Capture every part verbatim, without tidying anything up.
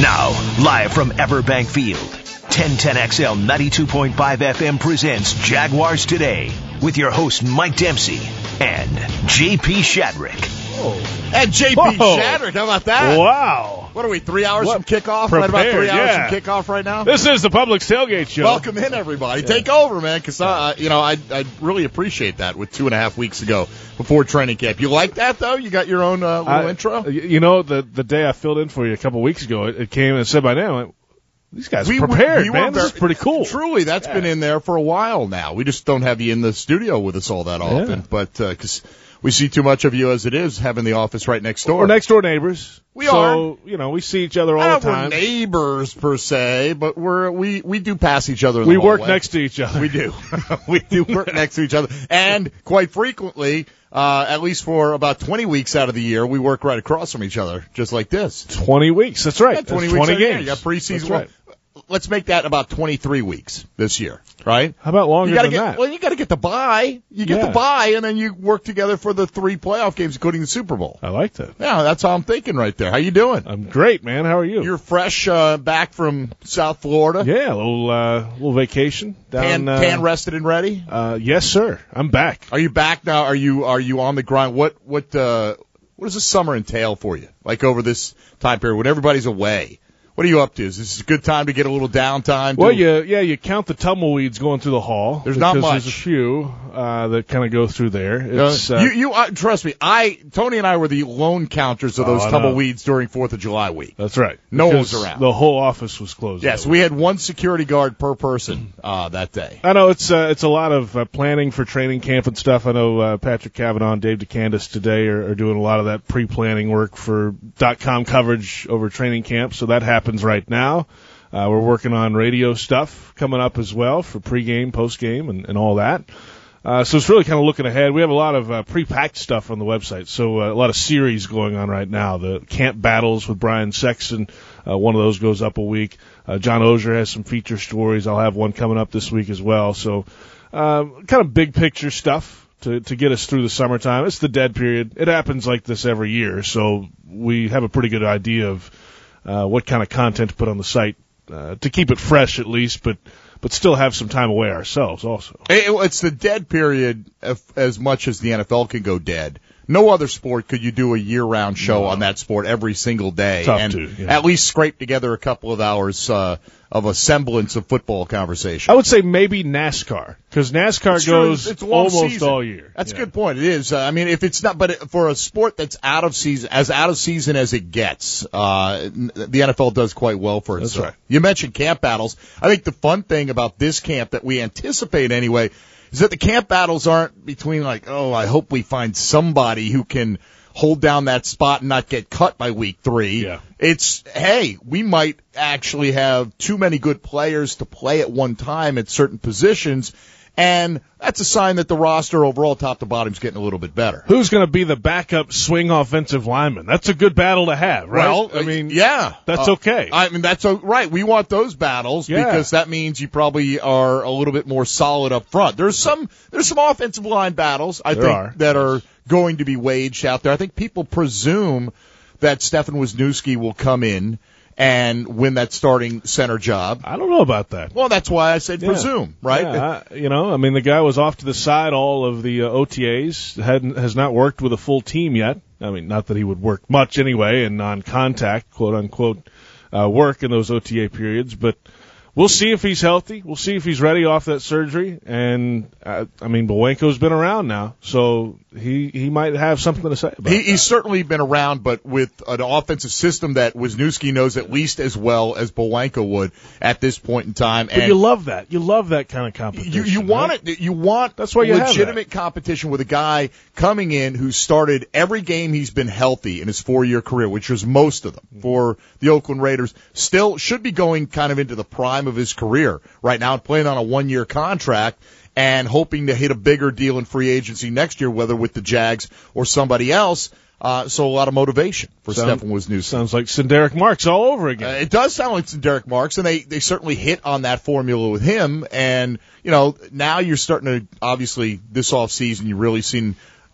Now, live from Everbank Field, ten ten X L ninety-two point five F M presents Jaguars Today with your host Mike Dempsey and J P Shadrick. Oh. And J P Shadrick, how about that? Wow. What are we, three hours what? from kickoff? Prepared, right about three hours yeah. from kickoff right now? This is the Publix Tailgate Show. Welcome in, everybody. Yeah. Take over, man, because, uh, you know, I I really appreciate that with two and a half weeks ago before training camp. You like that, though? You got your own uh, little I, intro? You know, the the day I filled in for you a couple weeks ago, it, it came and said by name, like, these guys we are prepared, we man. Very, this is pretty cool. Truly, that's yeah. been in there for a while now. We just don't have you in the studio with us all that often, yeah. but because uh, we see too much of you as it is, having the office right next door. We're next door neighbors. We so, are. So, you know, we see each other all I the time. We're neighbors, per se, but we're, we, we do pass each other in we the work hallway. next to each other. We do. we do work next to each other. And quite frequently, uh, at least for about twenty weeks out of the year, we work right across from each other, just like this. twenty weeks, that's right. Yeah, twenty that's weeks twenty games. You got preseason. That's right. Let's make that about twenty-three weeks this year, right? How about longer you gotta than get, that? Well, you got to get the bye. You get yeah. the bye, and then you work together for the three playoff games, including the Super Bowl. I like that. Yeah, that's how I'm thinking right there. How you doing? I'm great, man. How are you? You're fresh uh, back from South Florida. Yeah, a little uh, little vacation down. Tan, uh, tan rested and ready. Uh, yes, sir. I'm back. Are you back now? Are you are you on the grind? What what uh, what does the summer entail for you? Like over this time period when everybody's away. What are you up to? Is this a good time to get a little downtime? Well, you, yeah, you count the tumbleweeds going through the hall. There's not much. There's a few uh, that kind of go through there. It's, uh, uh, you, you uh, trust me. I, Tony and I were the lone counters of those oh, tumbleweeds during Fourth of July week. That's right. No one was around. The whole office was closed. Yes, we had one security guard per person uh, that day. I know it's uh, it's a lot of uh, planning for training camp and stuff. I know uh, Patrick Cavanaugh and Dave DeCandis today are, are doing a lot of that pre-planning work for .com coverage over training camp. So that happens right now. Uh, we're working on radio stuff coming up as well for pregame, postgame, and, and all that. Uh, so it's really kind of looking ahead. We have a lot of uh, pre-packed stuff on the website, so uh, a lot of series going on right now. The camp battles with Brian Sexton, uh, one of those goes up a week. Uh, John Oehser has some feature stories. I'll have one coming up this week as well. So uh, kind of big picture stuff to, to get us through the summertime. It's the dead period. It happens like this every year, so we have a pretty good idea of uh, what kind of content to put on the site. Uh, to keep it fresh at least, but but still have some time away ourselves also. It's the dead period as much as the N F L can go dead. No other sport could you do a year-round show no. on that sport every single day Tough and to, yeah. at least scrape together a couple of hours uh, of a semblance of football conversation. I would say maybe NASCAR, because NASCAR it's goes it's a long almost season. all year. That's yeah. a good point. It is. Uh, I mean, if it's not, but for a sport that's out of season, as out of season as it gets, uh, the N F L does quite well for itself. That's right. You mentioned camp battles. I think the fun thing about this camp that we anticipate anyway is that the camp battles aren't between like, oh, I hope we find somebody who can hold down that spot and not get cut by week three. Yeah. It's, hey, we might actually have too many good players to play at one time at certain positions, and that's a sign that the roster overall, top to bottom, is getting a little bit better. Who's going to be the backup swing offensive lineman? That's a good battle to have, right? Well, I mean, yeah. That's uh, okay. I mean, that's o- right. We want those battles yeah. because that means you probably are a little bit more solid up front. There's some there's some offensive line battles, I there think, are. that are going to be waged out there. I think people presume that Stefan Wisniewski will come in and win that starting center job. I don't know about that. Well, that's why I said yeah. presume, right? Yeah, I, you know, I mean, the guy was off to the side all of the uh, O T As, hadn't, has not worked with a full team yet. I mean, not that he would work much anyway in non-contact, quote-unquote, uh, work in those O T A periods, but we'll see if he's healthy. We'll see if he's ready off that surgery. And, uh, I mean, Bowenko's been around now, so he he might have something to say about he, that. He's certainly been around, but with an offensive system that Wisniewski knows at least as well as Bowenko would at this point in time. But and you love that. You love that kind of competition. You, you want right? it. You want That's why you legitimate have competition with a guy coming in who started every game he's been healthy in his four-year career, which was most of them for the Oakland Raiders. Still should be going kind of into the prime of his career right now and playing on a one-year contract and hoping to hit a bigger deal in free agency next year, whether with the Jags or somebody else. Uh, so a lot of motivation for Sound, Stefan Wisniewski. Sounds like Sinderic Marks all over again. Uh, it does sound like Sinderic Marks, and they, they certainly hit on that formula with him. And, you know, now you're starting to, obviously, this offseason, you've really seen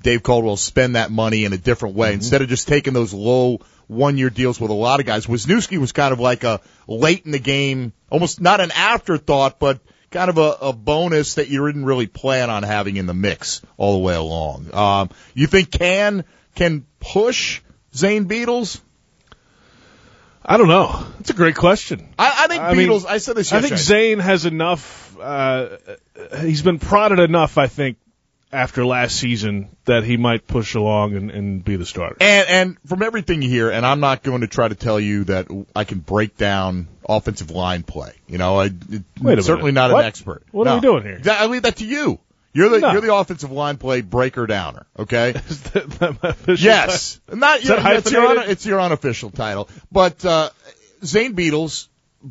Dave Caldwell spend that money in a different way. Mm-hmm. Instead of just taking those low one-year deals with a lot of guys. Wisniewski was kind of like a late in the game, almost not an afterthought, but kind of a, a bonus that you didn't really plan on having in the mix all the way along. Um, you think Can can push Zane Beadles? I don't know. It's a great question. I, I think I Beadles, mean, I said this I yesterday. think Zane has enough, uh, he's been prodded enough, I think, after last season that he might push along and, and be the starter. And, and from everything you hear, and I'm not going to try to tell you that I can break down offensive line play. You know, I, Wait a certainly minute. not What? an expert. What no. are we doing here? I leave that to you. You're the No. you're the offensive line play breaker downer. Okay. Is that, that my official Yes. Not Is that yeah, it's, your, hyphenated? it's your unofficial title. But uh, Zane Beadles,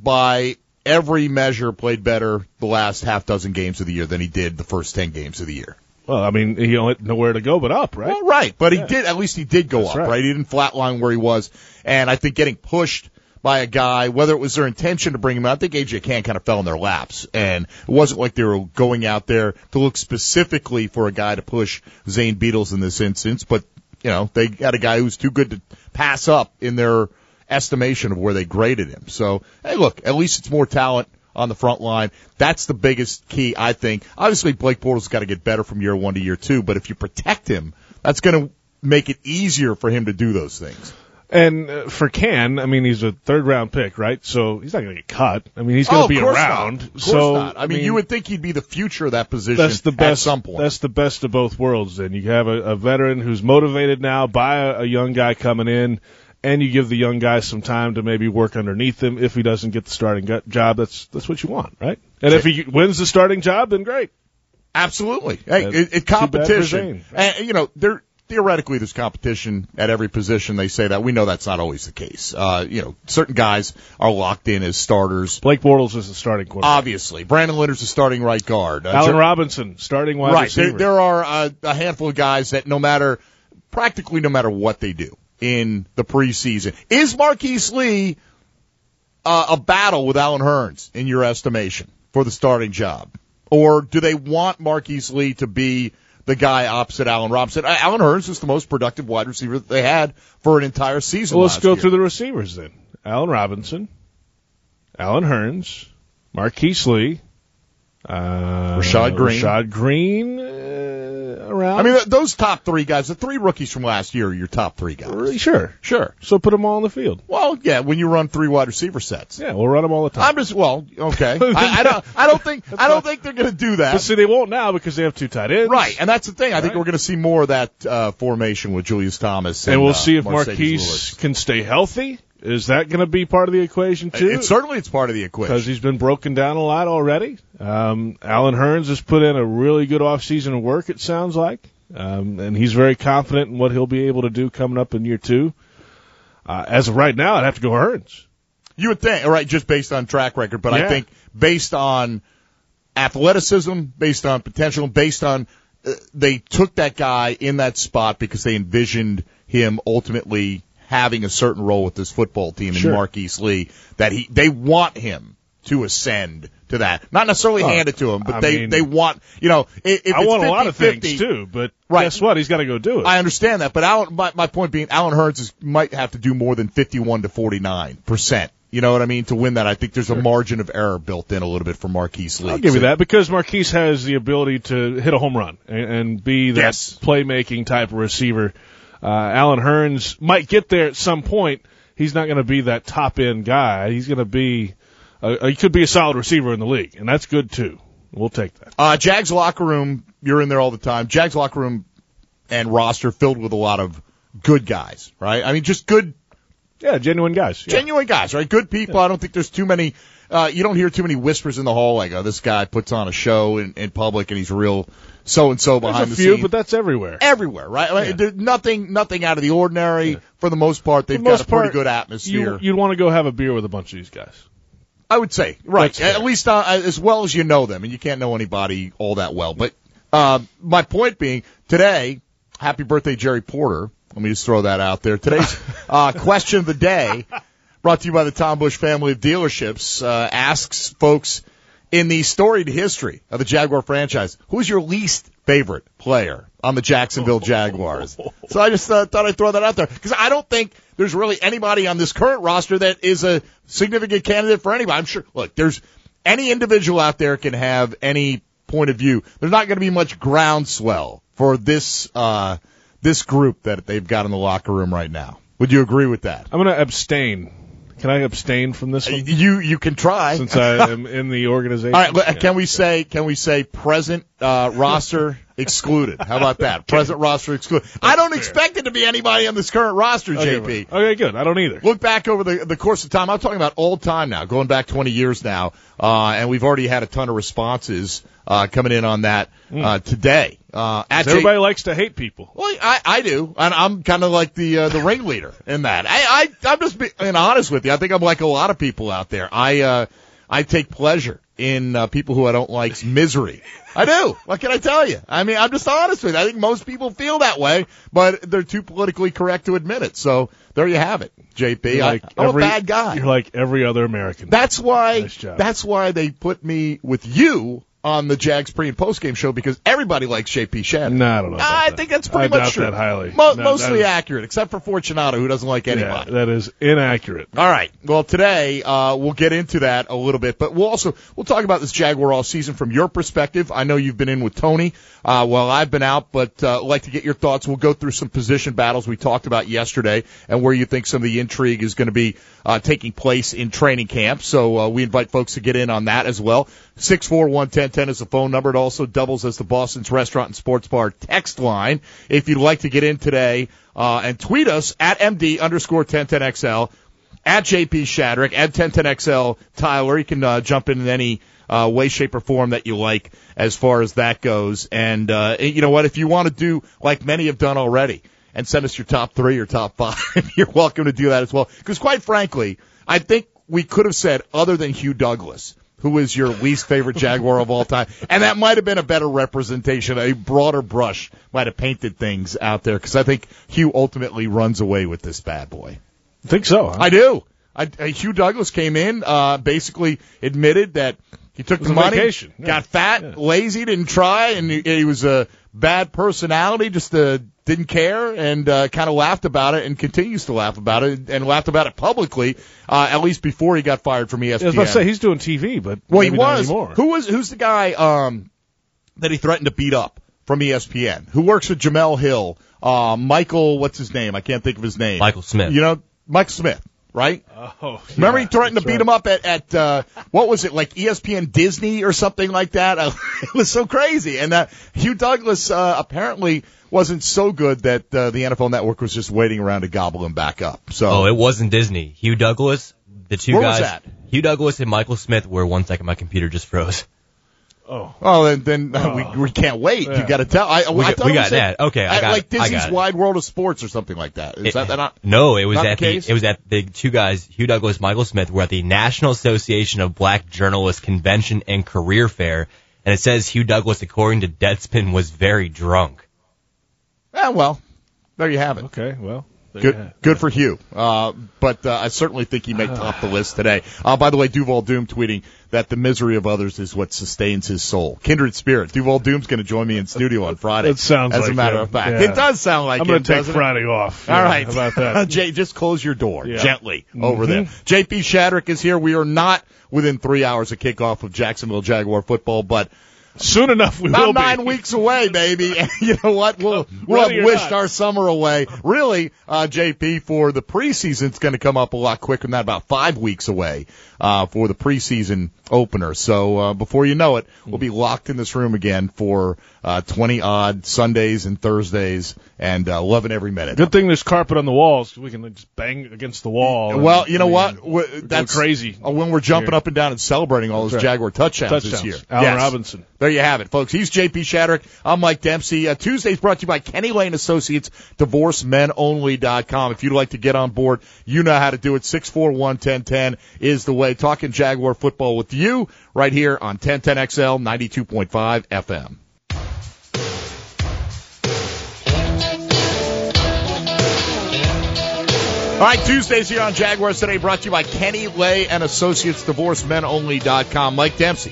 by every measure, played better the last half dozen games of the year than he did the first ten games of the year. Well, I mean, he only had nowhere to go but up, right? Well, right, but he Yeah. did. At least he did go That's up, right. right. He didn't flatline where he was, and I think getting pushed by a guy, whether it was their intention to bring him out, I think A J Cann kind of fell in their laps, and it wasn't like they were going out there to look specifically for a guy to push Zane Beadles in this instance. But you know, they had a guy who's too good to pass up in their estimation of where they graded him. So, hey, look, at least it's more talent on the front line. That's the biggest key, I think. Obviously, Blake Bortles got to get better from year one to year two, but if you protect him, that's going to make it easier for him to do those things. And uh, for Can, I mean, he's a third-round pick, right? So he's not going to get cut. I mean, he's going to oh, be of course around. Not. Of course so not. I mean, you would think he'd be the future of that position that's the best, at some point. That's the best of both worlds. Then you have a, a veteran who's motivated now by a, a young guy coming in, and you give the young guy some time to maybe work underneath him. If he doesn't get the starting gut job, that's that's what you want, right? And if he wins the starting job, then great. Absolutely. Hey, That's it, it too bad for competition. Zane. And, you know, there theoretically there's competition at every position. They say that. We know that's not always the case. Uh, you know, certain guys are locked in as starters. Blake Bortles is the starting quarterback. Obviously. Brandon Linder's the starting right guard. Uh, Allen Jer- Robinson, starting wide right. receiver. There, there are uh, a handful of guys that no matter, practically no matter what they do in the preseason. Is Marquise Lee uh, a battle with Allen Hurns in your estimation for the starting job? Or do they want Marquise Lee to be the guy opposite Allen Robinson? Uh, Allen Hurns is the most productive wide receiver that they had for an entire season Well, let's last go year. through the receivers then. Allen Robinson, Allen Hurns, Marquise Lee, uh, Rashad Green. Rashad Green uh, around. I mean, th- those top three guys, the three rookies from last year are your top three guys. sure. Sure. So put them all on the field. Well, yeah, when you run three wide receiver sets. Yeah, we'll run them all the time. I'm just, well, okay. I, I don't, I don't think, I don't think they're going to do that. But see, they won't now because they have two tight ends. Right, and that's the thing. I think Right. we're going to see more of that uh, formation with Julius Thomas. And, And we'll uh, see if Marcedes Marquise Lewis. can stay healthy. Is that going to be part of the equation too? It, certainly it's part of the equation. Because he's been broken down a lot already. Um, Allen Hurns has put in a really good offseason of work, it sounds like. Um, and he's very confident in what he'll be able to do coming up in year two. Uh, as of right now, I'd have to go Hurns. You would think, all right, just based on track record, but I Yeah. think based on athleticism, based on potential, based on uh, they took that guy in that spot because they envisioned him ultimately having a certain role with this football team Sure. in Marquise Lee, that he they want him to ascend to that. Not necessarily Oh, hand it to him, but I they mean- they want, you know, if, if I it's want a lot of fifty things fifty, too, but Right. guess what? He's got to go do it. I understand that, but Alan, my, my point being, Allen Hurns is, might have to do more than fifty-one to forty-nine percent. You know what I mean? To win that, I think there's a margin of error built in a little bit for Marquise Lee. I'll give you So- that because Marquise has the ability to hit a home run and, and be that Yes. playmaking type of receiver. Uh, Allen Hurns might get there at some point. He's not going to be that top end guy. He's going to be, uh, he could be a solid receiver in the league, and that's good too. We'll take that. Uh, Jags locker room, you're in there all the time. Jags locker room and roster filled with a lot of good guys, right? I mean, just good, Yeah, genuine guys. Yeah. genuine guys, right? Good people. I don't think there's too many, uh, you don't hear too many whispers in the hall like, oh, this guy puts on a show in, in public and he's real so-and-so There's behind a the few, scenes. but that's everywhere. Everywhere, right? Like, Yeah. there's nothing, nothing out of the ordinary. For the most part, they've For the got most a pretty part, good atmosphere. You, you'd want to go have a beer with a bunch of these guys. I would say, right. That's fair. At least uh, as well as you know them, and you can't know anybody all that well. But uh, my point being, today, happy birthday, Jerry Porter. Let me just throw that out there. Today's uh, question of the day, brought to you by the Tom Bush family of dealerships, uh, asks folks in the storied history of the Jaguar franchise, who's your least favorite player on the Jacksonville Jaguars? So I just uh, thought I'd throw that out there because I don't think there's really anybody on this current roster that is a significant candidate for anybody. I'm sure, look, there's any individual out there can have any point of view. There's not going to be much groundswell for this uh, this group that they've got in the locker room right now. Would you agree with that? I'm going to abstain. Can I abstain from this one? You you can try since I am in the organization. All right, can we say can we say present uh, roster excluded? How about that? Present roster excluded. I don't expect it to be anybody on this current roster, okay, J P. Okay, good. I don't either. Look back over the the course of time. I'm talking about all time now, going back twenty years now, uh, and we've already had a ton of responses uh, coming in on that uh, today. Uh, at everybody J- likes to hate people. Well, I, I do, and I'm kind of like the uh, the ringleader in that. I, I I'm just being honest with you. I think I'm like a lot of people out there. I uh, I take pleasure in uh, people who I don't like's misery. I do. What can I tell you? I mean, I'm just honest with you. I think most people feel that way, but they're too politically correct to admit it. So there you have it, J P. I, like I'm every, a bad guy. You're like every other American. That's why. Nice job. That's why they put me with you on the Jags pre and post game show because everybody likes J P Shannon. No, I don't know. About I that. think that's pretty I much doubt true. that highly. Mo- no, mostly is, accurate, except for Fortunato, who doesn't like anybody. Yeah, that is inaccurate. All right. Well, today uh, we'll get into that a little bit, but we'll also we'll talk about this Jaguar all season from your perspective. I know you've been in with Tony uh, while I've been out, but uh, I'd like to get your thoughts. We'll go through some position battles we talked about yesterday and where you think some of the intrigue is going to be uh, taking place in training camp. So uh, we invite folks to get in on that as well. six four one, one zero one zero is the phone number. It also doubles as the Boston's Restaurant and Sports Bar text line. If you'd like to get in today uh, and tweet us at M D underscore ten ten X L, at J P Shadrick, at ten ten X L Tyler. You can uh, jump in in any uh, way, shape, or form that you like as far as that goes. And uh, you know what? If you want to do like many have done already and send us your top three or top five, you're welcome to do that as well. Because quite frankly, I think we could have said other than Hugh Douglas, who is your least favorite Jaguar of all time. And that might have been a better representation, a broader brush might have painted things out there, because I think Hugh ultimately runs away with this bad boy. I think so. Huh? I do. I, I, Hugh Douglas came in, uh, basically admitted that he took the money, vacation. Yeah. got fat, yeah. lazy, didn't try, and he, he was a bad personality, just uh, didn't care, and uh, kind of laughed about it and continues to laugh about it and laughed about it publicly, uh, at least before he got fired from E S P N. I was about to say, he's doing T V, but well, he maybe was. not anymore. Who was? Who's the guy um, that he threatened to beat up from E S P N? Who works with Jamel Hill? Uh, Michael, what's his name? I can't think of his name. Michael Smith. You know, Michael Smith, right? Oh, yeah, remember he threatened to beat right. him up at, at uh, what was it, like E S P N Disney or something like that? Uh, it was so crazy. And uh, Hugh Douglas uh, apparently wasn't so good that uh, the N F L Network was just waiting around to gobble him back up. So, oh, it wasn't Disney. Hugh Douglas, the two Where guys. was that? Hugh Douglas and Michael Smith were one second. My computer just froze. Oh, oh, and then uh, Oh. we we can't wait. Yeah. You got to tell. I, We I got- thought we it got was that. at- Okay, I at, got like it. I Disney's got it. Wide World of Sports or something like that. Is It- that, that not? No, it was Not at the the, case? it was at the two guys, Hugh Douglas, Michael Smith, were at the National Association of Black Journalists Convention and Career Fair, and it says Hugh Douglas, according to Deadspin, was very drunk. Yeah, well, there you have it. okay. Well, there you Good, have it. good for Hugh. Uh, but uh, I certainly think he may top the list today. Uh, by the way, Duval Doom tweeting that the misery of others is what sustains his soul. Kindred spirit. Duval Doom's going to join me in studio on Friday. It sounds as like a matter him. of fact. Yeah. It does sound like I'm him, going to take doesn't it? Friday off. All Yeah, right. How about that? Jay, just close your door Yeah. gently over Mm-hmm. there. J P Shadrick is here. We are not within three hours of kickoff of Jacksonville Jaguar football, but Soon enough, we about will nine be. weeks away, baby. And you know what? We'll we'll Ready have or wished not. our summer away. Really, uh, J P, for the preseason, it's going to come up a lot quicker than that. About five weeks away uh, for the preseason opener. So uh, before you know it, we'll be locked in this room again for uh, twenty odd Sundays and Thursdays, and uh, loving every minute. Good thing there's carpet on the walls. We can like, just bang against the wall. and- Well, you know I mean, what? W- That's crazy. uh, when we're jumping Here. up and down and celebrating all those That's right. Jaguar touchdowns, this touchdowns. year. Allen Yes. Robinson. There you have it, folks. He's J P Shadrick. I'm Mike Dempsey. Uh, Tuesday's brought to you by Kenny Lane Associates, divorce men only dot com. If you'd like to get on board, you know how to do it. six four one, one zero one zero is the way. Talking Jaguar football with you right here on ten ten X L ninety-two point five F M. All right, Tuesdays here on Jaguars Today, brought to you by Kenny Lay and Associates, divorce men only dot com. Mike Dempsey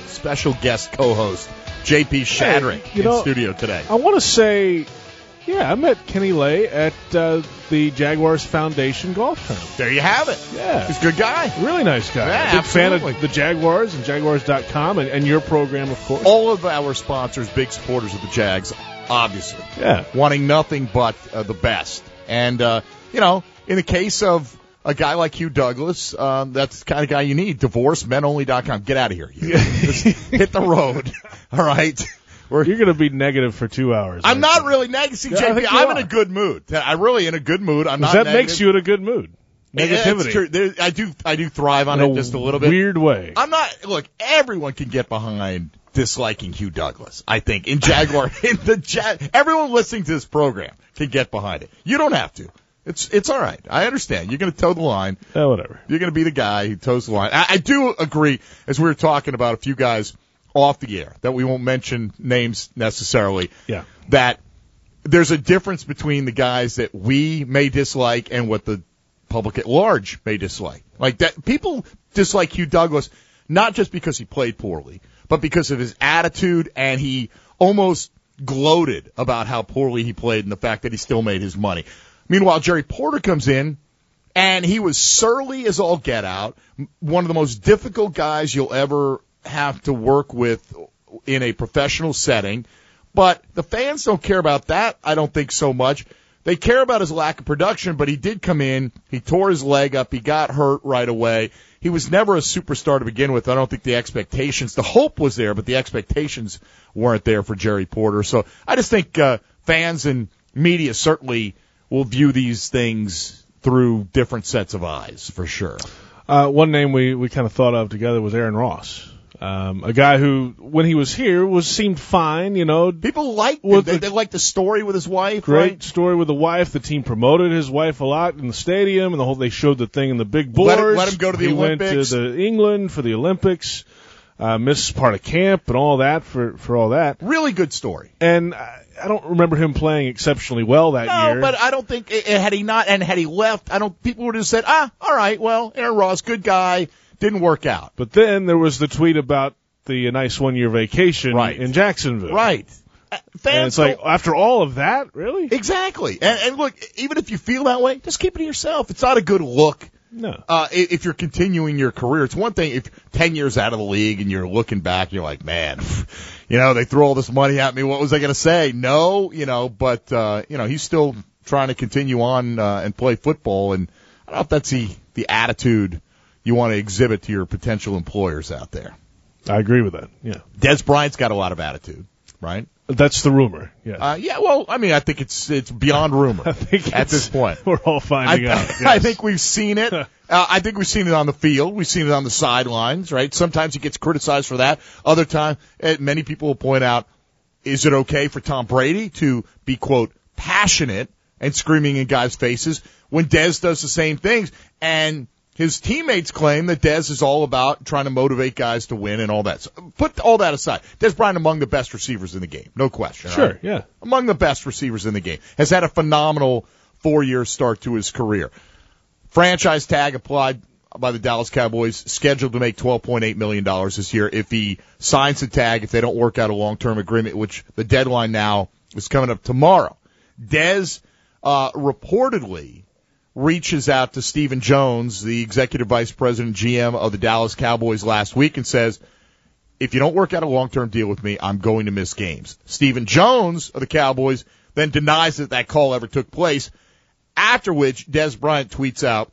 special guest co-host J P Shadrick Hey, you in know, studio today. I want to say, yeah, I met Kenny Lay at uh, the Jaguars Foundation golf tournament. There you have it. Yeah. He's a good guy. Really nice guy. Yeah, Big fan absolutely. of the Jaguars and Jaguars dot com and, and your program, of course. All of our sponsors, big supporters of the Jags, obviously. Yeah. Wanting nothing but uh, the best. And, uh, you know, in the case of a guy like Hugh Douglas, um, that's the kind of guy you need. divorce men only dot com. Get out of here. Hugh. Just hit the road. All right? We're, You're going to be negative for two hours. I'm I not think. really negative. See, Yeah, I J P, think you I'm are. in a good mood. I'm really in a good mood. I'm not That negative. makes you in a good mood. Yeah, that's Negativity. true. There, I do I do thrive on in it a just a little bit. weird way. I'm not, look, everyone can get behind disliking Hugh Douglas, I think, in Jaguar. in the ja- Everyone listening to this program can get behind it. You don't have to. It's it's all right. I understand. You're going to toe the line. Uh, whatever. You're going to be the guy who toes the line. I, I do agree, as we were talking about a few guys off the air, that we won't mention names necessarily, Yeah. that there's a difference between the guys that we may dislike and what the public at large may dislike. Like that, people dislike Hugh Douglas not just because he played poorly, but because of his attitude, and he almost gloated about how poorly he played and the fact that he still made his money. Meanwhile, Jerry Porter comes in, and he was surly as all get out, one of the most difficult guys you'll ever have to work with in a professional setting. But the fans don't care about that, I don't think, so much. They care about his lack of production, but he did come in, he tore his leg up, he got hurt right away. He was never a superstar to begin with. I don't think the expectations, the hope was there, but the expectations weren't there for Jerry Porter. So I just think uh, fans and media certainly will view these things through different sets of eyes, for sure. Uh, one name we, we kind of thought of together was Aaron Ross. Um, a guy who, when he was here, was seemed fine, you know. People liked him. With They, the- they liked the story with his wife, Great right? story with the wife. The team promoted his wife a lot in the stadium, and the whole they showed the thing in the big Let boards. him- let him go to the he Olympics. went to the England for the Olympics, uh, missed part of camp and all that for for all that. Really good story. And I, I don't remember him playing exceptionally well that No, year. but I don't think eh, eh, had he not and had he left, I don't. People would have said, ah, all right, well, Aaron Ross, good guy, didn't work out. But then there was the tweet about the nice one-year vacation Right. in Jacksonville. Right. Uh, Fans And it's like, don't- after all of that, really? exactly. And, and look, even if you feel that way, just keep it to yourself. It's not a good look. No. Uh, i- if you're continuing your career, it's one thing if ten years out of the league and you're looking back and you're like, man, you know, they threw all this money at me. What was I going to say? No, you know, but, uh, you know, he's still trying to continue on, uh, and play football. And I don't know if that's the, the attitude you want to exhibit to your potential employers out there. I agree with that, yeah. Des Bryant's got a lot of attitude, right? That's the rumor, yeah. Uh, yeah, well, I mean, I think it's, it's beyond rumor I think at it's- this point. We're all I, finding out. I yes. think we've seen it. Uh, I think we've seen it on the field. We've seen it on the sidelines, right? Sometimes he gets criticized for that. Other times, uh, many people will point out, is it okay for Tom Brady to be, quote, passionate and screaming in guys' faces when Dez does the same things? And his teammates claim that Dez is all about trying to motivate guys to win and all that. So put all that aside. Dez Bryant among the best receivers in the game. No question. Sure, right? yeah. Among the best receivers in the game. Has had a phenomenal four-year start to his career. Franchise tag applied by the Dallas Cowboys, scheduled to make twelve point eight million dollars this year if he signs the tag, if they don't work out a long-term agreement, which the deadline now is coming up tomorrow. Dez uh, reportedly reaches out to Stephen Jones, the executive vice president and G M of the Dallas Cowboys, last week and says, if you don't work out a long-term deal with me, I'm going to miss games. Stephen Jones of the Cowboys then denies that that call ever took place, after which Dez Bryant tweets out,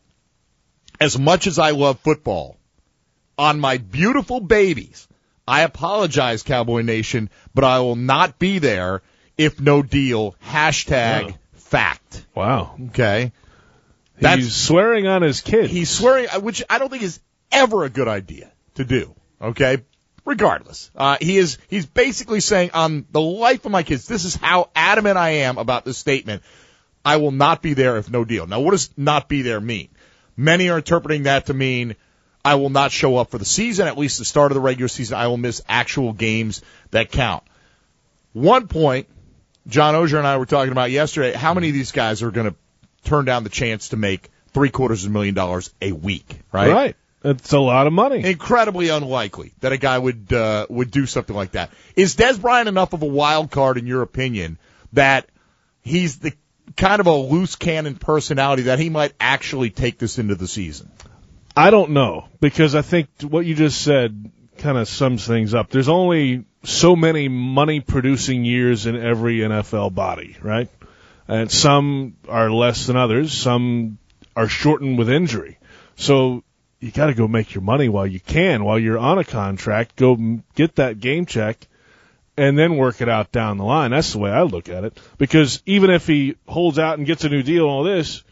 as much as I love football, on my beautiful babies, I apologize, Cowboy Nation, but I will not be there if no deal. Hashtag Wow. fact. Wow. Okay? He's That's- swearing on his kids. He's swearing, which I don't think is ever a good idea to do. Okay? Regardless. Uh, he is, he's basically saying, on the life of my kids, this is how adamant I am about this statement. I will not be there if no deal. Now, what does not be there mean? Many are interpreting that to mean I will not show up for the season, at least the start of the regular season. I will miss actual games that count. One point, John Ogier and I were talking about yesterday, how many of these guys are going to turn down the chance to make three quarters of a million dollars a week, right? Right. It's a lot of money. Incredibly unlikely that a guy would uh, would do something like that. Is Des Bryant enough of a wild card, in your opinion, that he's the kind of a loose cannon personality that he might actually take this into the season? I don't know, because I think what you just said kind of sums things up. There's only so many money-producing years in every N F L body, right? And some are less than others. Some are shortened with injury. So you got to go make your money while you can, while you're on a contract. Go get that game check, and then work it out down the line. That's the way I look at it. Because even if he holds out and gets a new deal and all this,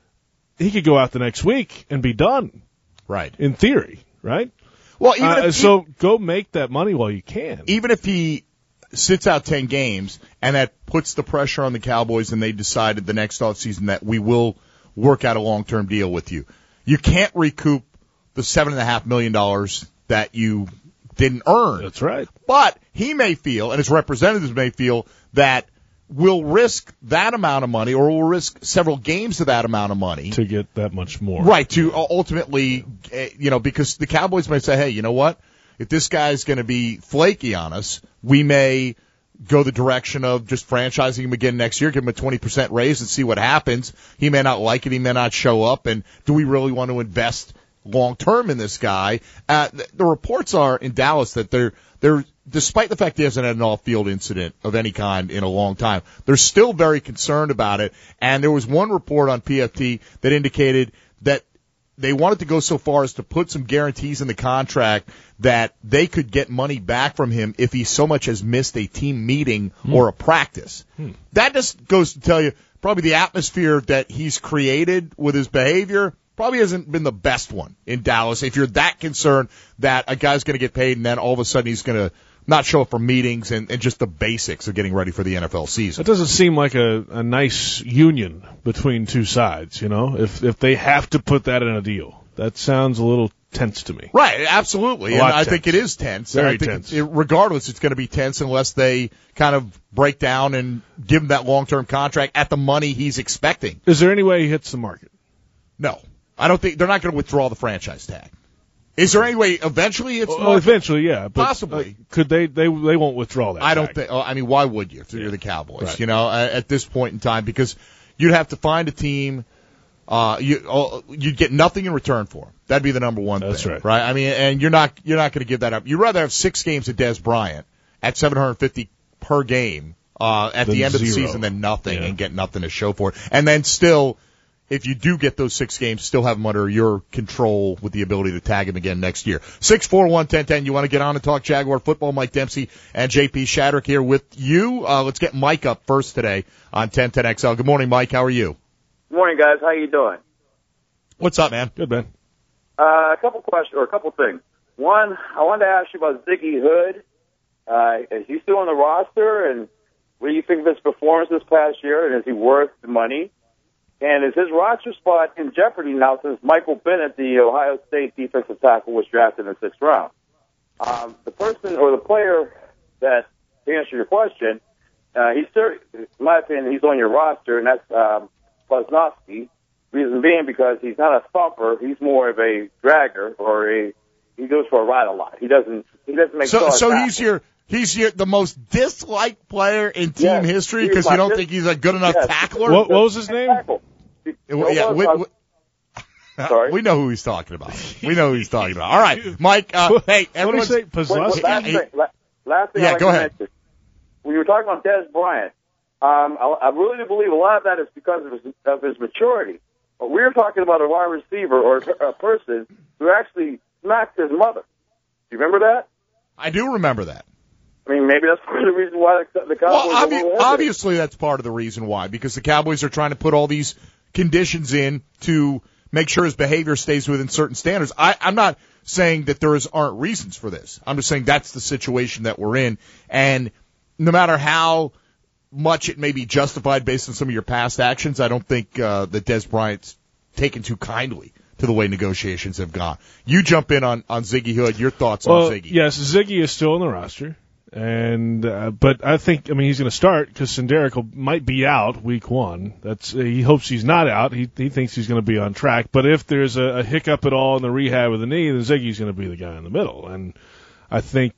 he could go out the next week and be done. Right. In theory, right? Well, even uh, if so he, go make that money while you can. Even if he sits out ten games and that puts the pressure on the Cowboys and they decided the next offseason that we will work out a long-term deal with you, you can't recoup the seven and a half million dollars that you didn't earn. That's right. But he may feel, and his representatives may feel, that we'll risk that amount of money, or we'll risk several games of that amount of money to get that much more. Right, to ultimately, you know, because the Cowboys may say, hey, you know what? If this guy's going to be flaky on us, we may go the direction of just franchising him again next year, give him a twenty percent raise and see what happens. He may not like it. He may not show up. And do we really want to invest long term in this guy? Uh, the, the reports are in Dallas that they're, they're, despite the fact he hasn't had an off-field incident of any kind in a long time, they're still very concerned about it. And there was one report on P F T that indicated that they wanted to go so far as to put some guarantees in the contract that they could get money back from him if he so much as missed a team meeting hmm. or a practice. Hmm. That just goes to tell you probably the atmosphere that he's created with his behavior probably hasn't been the best one in Dallas. If you're that concerned that a guy's going to get paid and then all of a sudden he's going to not show up for meetings and, and just the basics of getting ready for the N F L season. It doesn't seem like a, a nice union between two sides, you know, if if they have to put that in a deal. That sounds a little tense to me. Right, absolutely. And I tense. think it is tense. Very I think tense. It, regardless, it's going to be tense unless they kind of break down and give him that long-term contract at the money he's expecting. Is there any way he hits the market? No. I don't think they're not going to withdraw the franchise tag. Is there any way eventually it's well, eventually, yeah, but possibly uh, could they? They they won't withdraw that. I don't tag. think. I mean, why would you if you're yeah. the Cowboys? Right. You know, at this point in time, because you'd have to find a team. Uh, you you'd get nothing in return for him. That'd be the number one That's thing, right. right? I mean, and you're not you're not going to give that up. You'd rather have six games of Des Bryant at seven hundred fifty per game uh, at than the end zero. of the season than nothing yeah. and get nothing to show for it, and then still. If you do get those six games, still have them under your control with the ability to tag him again next year. six four one, ten ten. You want to get on and talk Jaguar football? Mike Dempsey and J P Shadrick here with you. Uh, let's get Mike up first today on ten ten X L. Good morning, Mike. How are you? Good morning, guys. How you doing? What's up, man? Good, man. Uh, a couple questions, or a couple things. One, I wanted to ask you about Ziggy Hood. Uh, is he still on the roster? And what do you think of his performance this past year? And is he worth the money? And is his roster spot in jeopardy now since Michael Bennett, the Ohio State defensive tackle, was drafted in the sixth round? Um, the person or the player that, to answer your question, uh, he's, in my opinion, he's on your roster, and that's um, Posnowski. Reason being because he's not a thumper; he's more of a dragger, or a he goes for a ride a lot. He doesn't he doesn't make so. So tackles. he's your he's your the most disliked player in team yes, history because you don't dis- think he's a good enough yes. tackler. What, what was his name? Well, yeah, we, we, Sorry, we know who he's talking about. We know who he's talking about. All right, Mike. Uh, hey, everyone. What do you say? Last thing, last thing yeah, I'd like go to ahead. mention. When you were talking about Des Bryant, um, I, I really believe a lot of that is because of his, of his maturity. But we were talking about a wide receiver or a person who actually smacked his mother. Do you remember that? I do remember that. I mean, maybe that's part of the reason why the, the Cowboys. Well, obvi- are a little obviously, that's part of the reason why, because the Cowboys are trying to put all these conditions in to make sure his behavior stays within certain standards. I, I'm not saying that there is, aren't reasons for this. I'm just saying that's the situation that we're in, and no matter how much it may be justified based on some of your past actions, I don't think uh, that Des Bryant's taken too kindly to the way negotiations have gone. You jump in on, on Ziggy Hood. Your thoughts well, on Ziggy? Yes, Ziggy is still on the roster. And uh, but I think I mean he's going to start because Senderic might be out week one. That's uh, he hopes he's not out. He he thinks he's going to be on track. But if there's a, a hiccup at all in the rehab of the knee, then Ziggy's going to be the guy in the middle. And I think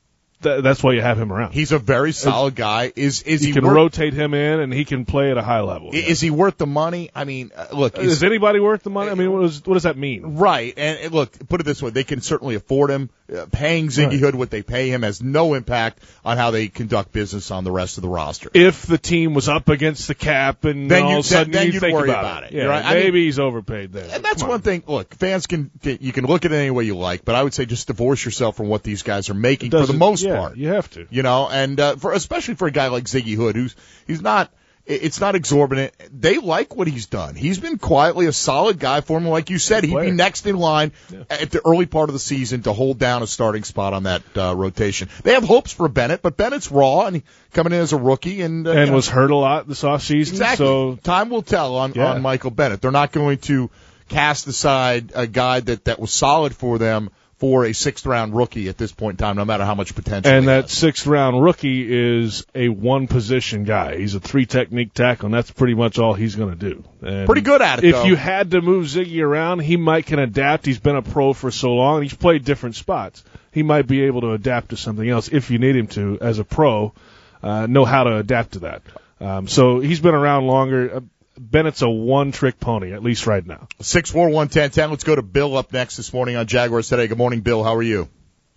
th- that's why you have him around. He's a very solid guy. Is is you he can worth, rotate him in, and he can play at a high level. Is, yeah. is he worth the money? I mean, uh, look, is, is anybody worth the money? I mean, what does what does that mean? Right, and, and look, put it this way: they can certainly afford him. Uh, paying Ziggy Right. Hood what they pay him has no impact on how they conduct business on the rest of the roster. If the team was up against the cap, and Then all you- of a sudden then you you'd think worry about, about it. it. Yeah, Right? I maybe mean- he's overpaid there. And that's Come one on. thing. Look, fans can you can look at it any way you like, but I would say just divorce yourself from what these guys are making for the Doesn't- most yeah, part. you have to. You know, and uh, for especially for a guy like Ziggy Hood, who's he's not. It's not exorbitant. They like what he's done. He's been quietly a solid guy for him. Like you said, he'd be player. next in line Yeah. at the early part of the season to hold down a starting spot on that uh, rotation. They have hopes for Bennett, but Bennett's raw and he, coming in as a rookie and uh, And you know, was hurt a lot this offseason. exactly. So Time will tell on, Yeah. on Michael Bennett. They're not going to cast aside a guy that, that was solid for them for a sixth round rookie at this point in time, no matter how much potential. And he that has. sixth round rookie is a one position guy. He's a three technique tackle, and that's pretty much all he's going to do. And Pretty good at it, If though. you had to move Ziggy around, he might can adapt. He's been a pro for so long. He's played different spots. He might be able to adapt to something else if you need him to as a pro, uh, know how to adapt to that. Um, so he's been around longer. Uh, Bennett's a one-trick pony, at least right now. six four one ten ten. Let's go to Bill up next this morning on Jaguars Today. Good morning, Bill. How are you?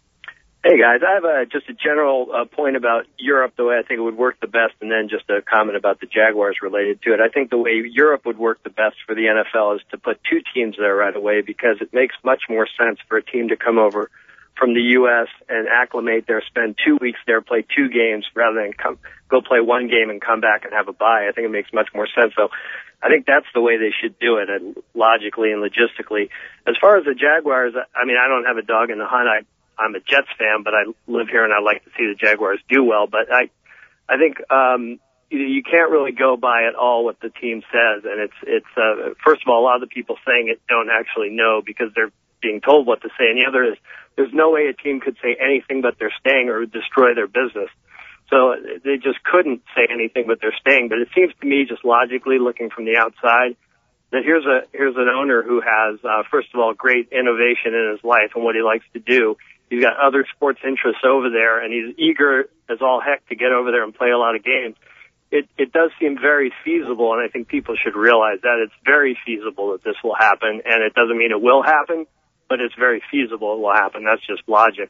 Hey, guys. I have a, just a general uh, point about Europe, the way I think it would work the best, and then just a comment about the Jaguars related to it. I think the way Europe would work the best for the N F L is to put two teams there right away because it makes much more sense for a team to come over from the U S and acclimate there, spend two weeks there, play two games rather than come go play one game and come back and have a bye. I think it makes much more sense. So I think that's the way they should do it, and logically and logistically. As far as the Jaguars, I mean, I don't have a dog in the hunt. I, I'm a Jets fan, but I live here and I like to see the Jaguars do well. But I, I think um, you, you can't really go by at all what the team says, and it's it's uh, first of all, a lot of the people saying it don't actually know because they're being told what to say, and the other is there's no way a team could say anything but they're staying or destroy their business. So they just couldn't say anything but they're staying. But it seems to me, just logically looking from the outside, that here's a here's an owner who has, uh, first of all, great innovation in his life and what he likes to do. He's got other sports interests over there, and he's eager as all heck to get over there and play a lot of games. It, it does seem very feasible, and I think people should realize that it's very feasible that this will happen, and it doesn't mean it will happen, but it's very feasible it will happen. That's just logic.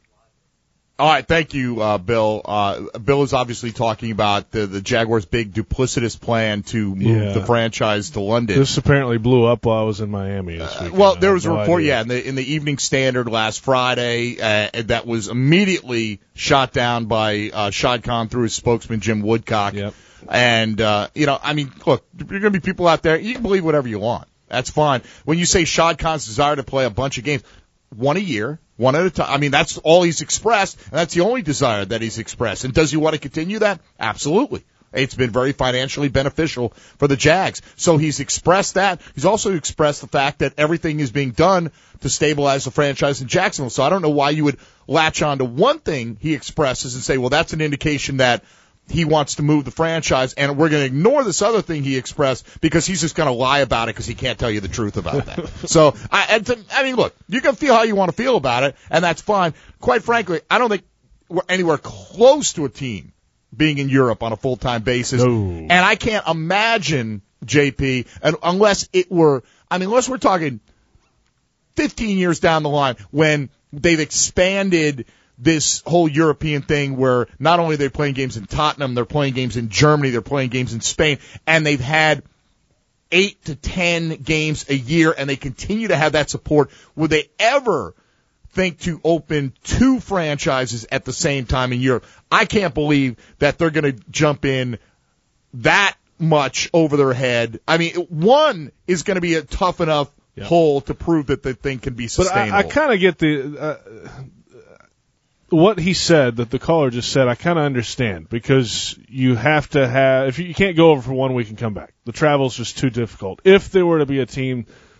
All right, thank you, uh, Bill. Uh, Bill is obviously talking about the, the Jaguars' big duplicitous plan to move Yeah. the franchise to London. This apparently blew up while I was in Miami this week. Well, there was a no report, idea. yeah, in the in the Evening Standard last Friday uh, that was immediately shot down by uh, Shad Khan through his spokesman Jim Woodcock. Yep. And uh, you know, I mean, look, you're going to be people out there. You can believe whatever you want. That's fine. When you say Shad Khan's desire to play a bunch of games, one a year, one at a time. I mean, that's all he's expressed, and that's the only desire that he's expressed. And does he want to continue that? Absolutely. It's been very financially beneficial for the Jags. So he's expressed that. He's also expressed the fact that everything is being done to stabilize the franchise in Jacksonville. So I don't know why you would latch on to one thing he expresses and say, well, that's an indication that he wants to move the franchise, and we're going to ignore this other thing he expressed because he's just going to lie about it because he can't tell you the truth about that. So, I, and to, I mean, look, you can feel how you want to feel about it, and that's fine. Quite frankly, I don't think we're anywhere close to a team being in Europe on a full-time basis. No. And I can't imagine, J P, and unless it were, I mean, unless we're talking fifteen years down the line when they've expanded this whole European thing where not only are they playing games in Tottenham, they're playing games in Germany, they're playing games in Spain, and they've had eight to ten games a year, and they continue to have that support. Would they ever think to open two franchises at the same time in Europe? I can't believe that they're going to jump in that much over their head. I mean, one is going to be a tough enough Yep. hole to prove that the thing can be But sustainable. I, I kind of get the uh, what he said that the caller just said. I kind of understand because you have to have if you, you can't go over for one week and come back. The travel's just too difficult. If there were to be a team,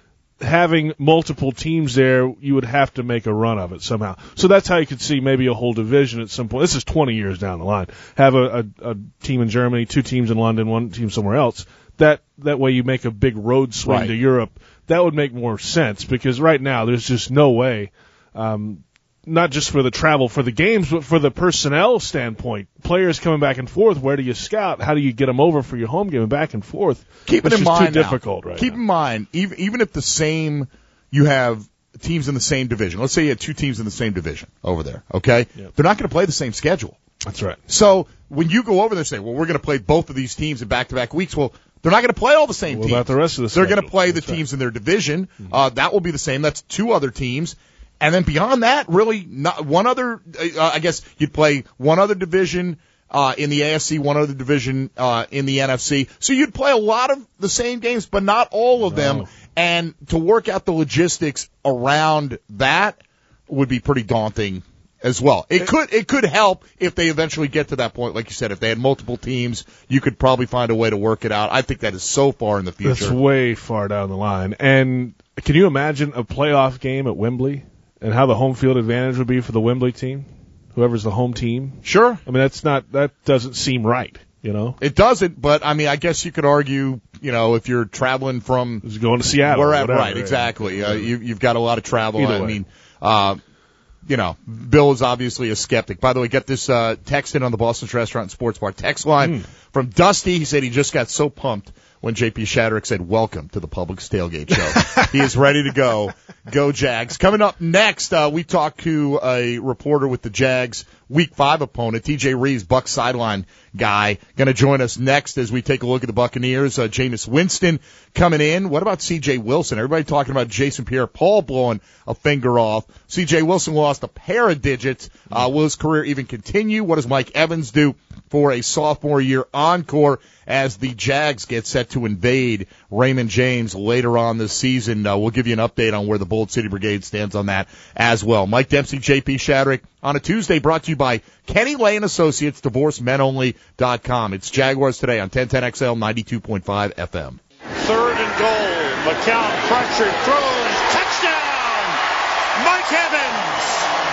having multiple teams there, you would have to make a run of it somehow. So that's how you could see maybe a whole division at some point. This is twenty years down the line. Have a, a, a team in Germany, two teams in London, one team somewhere else. That that way you make a big road swing right. to Europe. That would make more sense because right now there's just no way, um, not just for the travel for the games, but for the personnel standpoint. Players coming back and forth, where do you scout? How do you get them over for your home game and back and forth? Keep it it's in just mind too now. difficult right Keep now. in mind, even, even if the same, you have teams in the same division. Let's say you had two teams in the same division over there, okay? Yep. They're not going to play the same schedule. That's right. So when you go over there and say, well, we're going to play both of these teams in back-to-back weeks, well, they're not going to play all the same What teams. about the rest of the They're schedule? going to play That's the right. teams in their division. Uh, that will be the same. That's two other teams. And then beyond that, really, not one other, uh, I guess you'd play one other division uh, in the A F C, one other division uh, in the N F C. So you'd play a lot of the same games, but not all of them. No. And to work out the logistics around that would be pretty daunting as well. It could it could help if they eventually get to that point. Like you said, if they had multiple teams, you could probably find a way to work it out. I think that is so far in the future. That's way far down the line. And can you imagine a playoff game at Wembley and how the home field advantage would be for the Wembley team, whoever's the home team? Sure. I mean, that's not that doesn't seem right, you know? It doesn't, but I mean, I guess you could argue, you know, if you're traveling from It's going to Seattle. or wherever, whatever, right, exactly. Uh, you, you've got a lot of travel. Either I way. mean, uh, you know, Bill is obviously a skeptic. By the way, get this uh, text in on the Boston's Restaurant and Sports Bar text line Mm. from Dusty. He said he just got so pumped when J P Shadrick said, welcome to the Publix Tailgate Show. He is ready to go. Go Jags. Coming up next, uh, we talk to a reporter with the Jags Week five opponent, T J Reeves, Bucs sideline guy, going to join us next as we take a look at the Buccaneers. Uh, Jameis Winston coming in. What about C J Wilson? Everybody talking about Jason Pierre-Paul blowing a finger off. C J Wilson lost a pair of digits. Uh, will his career even continue? What does Mike Evans do for a sophomore year encore as the Jags get set to invade Raymond James later on this season? Uh, we'll give you an update on where the Bold City Brigade stands on that as well. Mike Dempsey, J P Shadrick on a Tuesday, brought to you by Kenny Lane Associates, divorce men only dot com. It's Jaguars Today on ten ten X L ninety-two point five F M. Third and goal. McCown pressured, throws, touchdown! Mike Evans!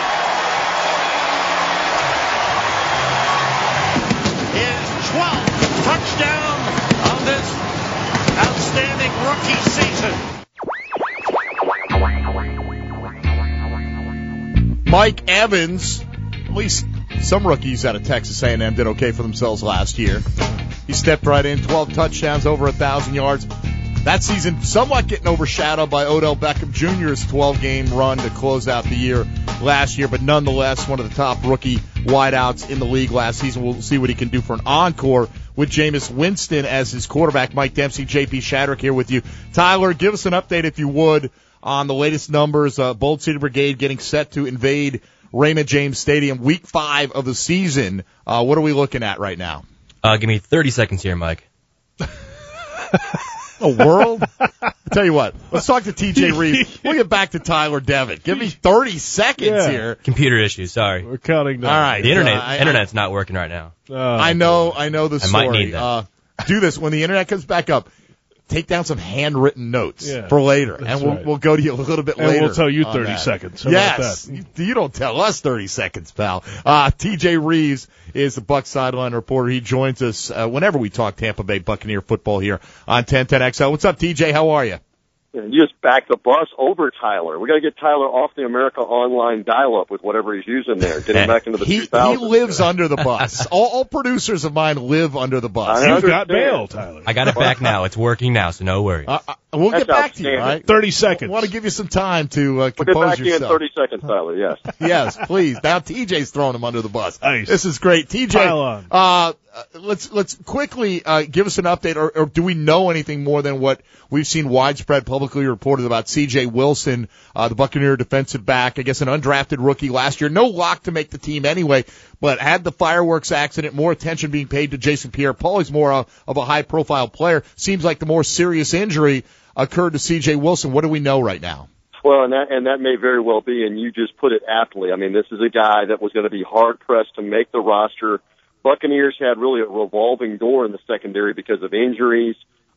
His twelfth touchdown of this outstanding rookie season. Mike Evans, at least some rookies out of Texas A and M did okay for themselves last year. He stepped right in, twelve touchdowns, over one thousand yards. That season somewhat getting overshadowed by Odell Beckham Junior's twelve-game run to close out the year last year, but nonetheless one of the top rookie wideouts in the league last season. We'll see what he can do for an encore with Jameis Winston as his quarterback. Mike Dempsey, J P Shadrick here with you. Tyler, give us an update, if you would, on the latest numbers. Uh, Bold City Brigade getting set to invade Raymond James Stadium, week five of the season. Uh, what are we looking at right now? Uh, give me thirty seconds here, Mike. A world? I'll tell you what, let's talk to T J Reeves. We'll get back to Tyler Devitt. Give me thirty seconds Yeah. here. Computer issues, sorry. We're counting down. All right. The internet, Uh, I- internet's not working right now. Oh, I know, I know the I story. might need that. Uh, do this when the internet comes back up. Take down some handwritten notes Yeah, for later, and that's we'll right. we'll go to you a little bit And later. we'll tell you on thirty that. seconds. How about Yes, that? you, you don't tell us thirty seconds, pal. Uh, T J Reeves is the Bucs sideline reporter. He joins us uh, whenever we talk Tampa Bay Buccaneer football here on ten ten X L. What's up, T J? How are you? You just back the bus over Tyler. We got to get Tyler off the America Online dial-up with whatever he's using there. Get him back into the He, two he thousands. lives under the bus. all, all producers of mine live under the bus. I You've got understand. bail, Tyler. I got it back now. It's working now, so no worries. Uh, uh, we'll That's get back to you, all outstanding. right? thirty seconds. I want to give you some time to uh, We'll get compose back to you in yourself. thirty seconds, Tyler, yes. Yes, please. Now T J's throwing him under the bus. Nice. This is great. T J, Pile on. uh, uh, let's let's quickly uh, give us an update, or, or do we know anything more than what we've seen widespread publicly reported about C J Wilson, uh, the Buccaneer defensive back, I guess an undrafted rookie last year, no lock to make the team anyway, but had the fireworks accident, more attention being paid to Jason Pierre-Paul. He's more uh, of a high-profile player. Seems like the more serious injury occurred to C J Wilson. What do we know right now? Well, and that and that may very well be, and you just put it aptly. I mean, this is a guy that was going to be hard-pressed to make the roster. Buccaneers had really a revolving door in the secondary because of injuries.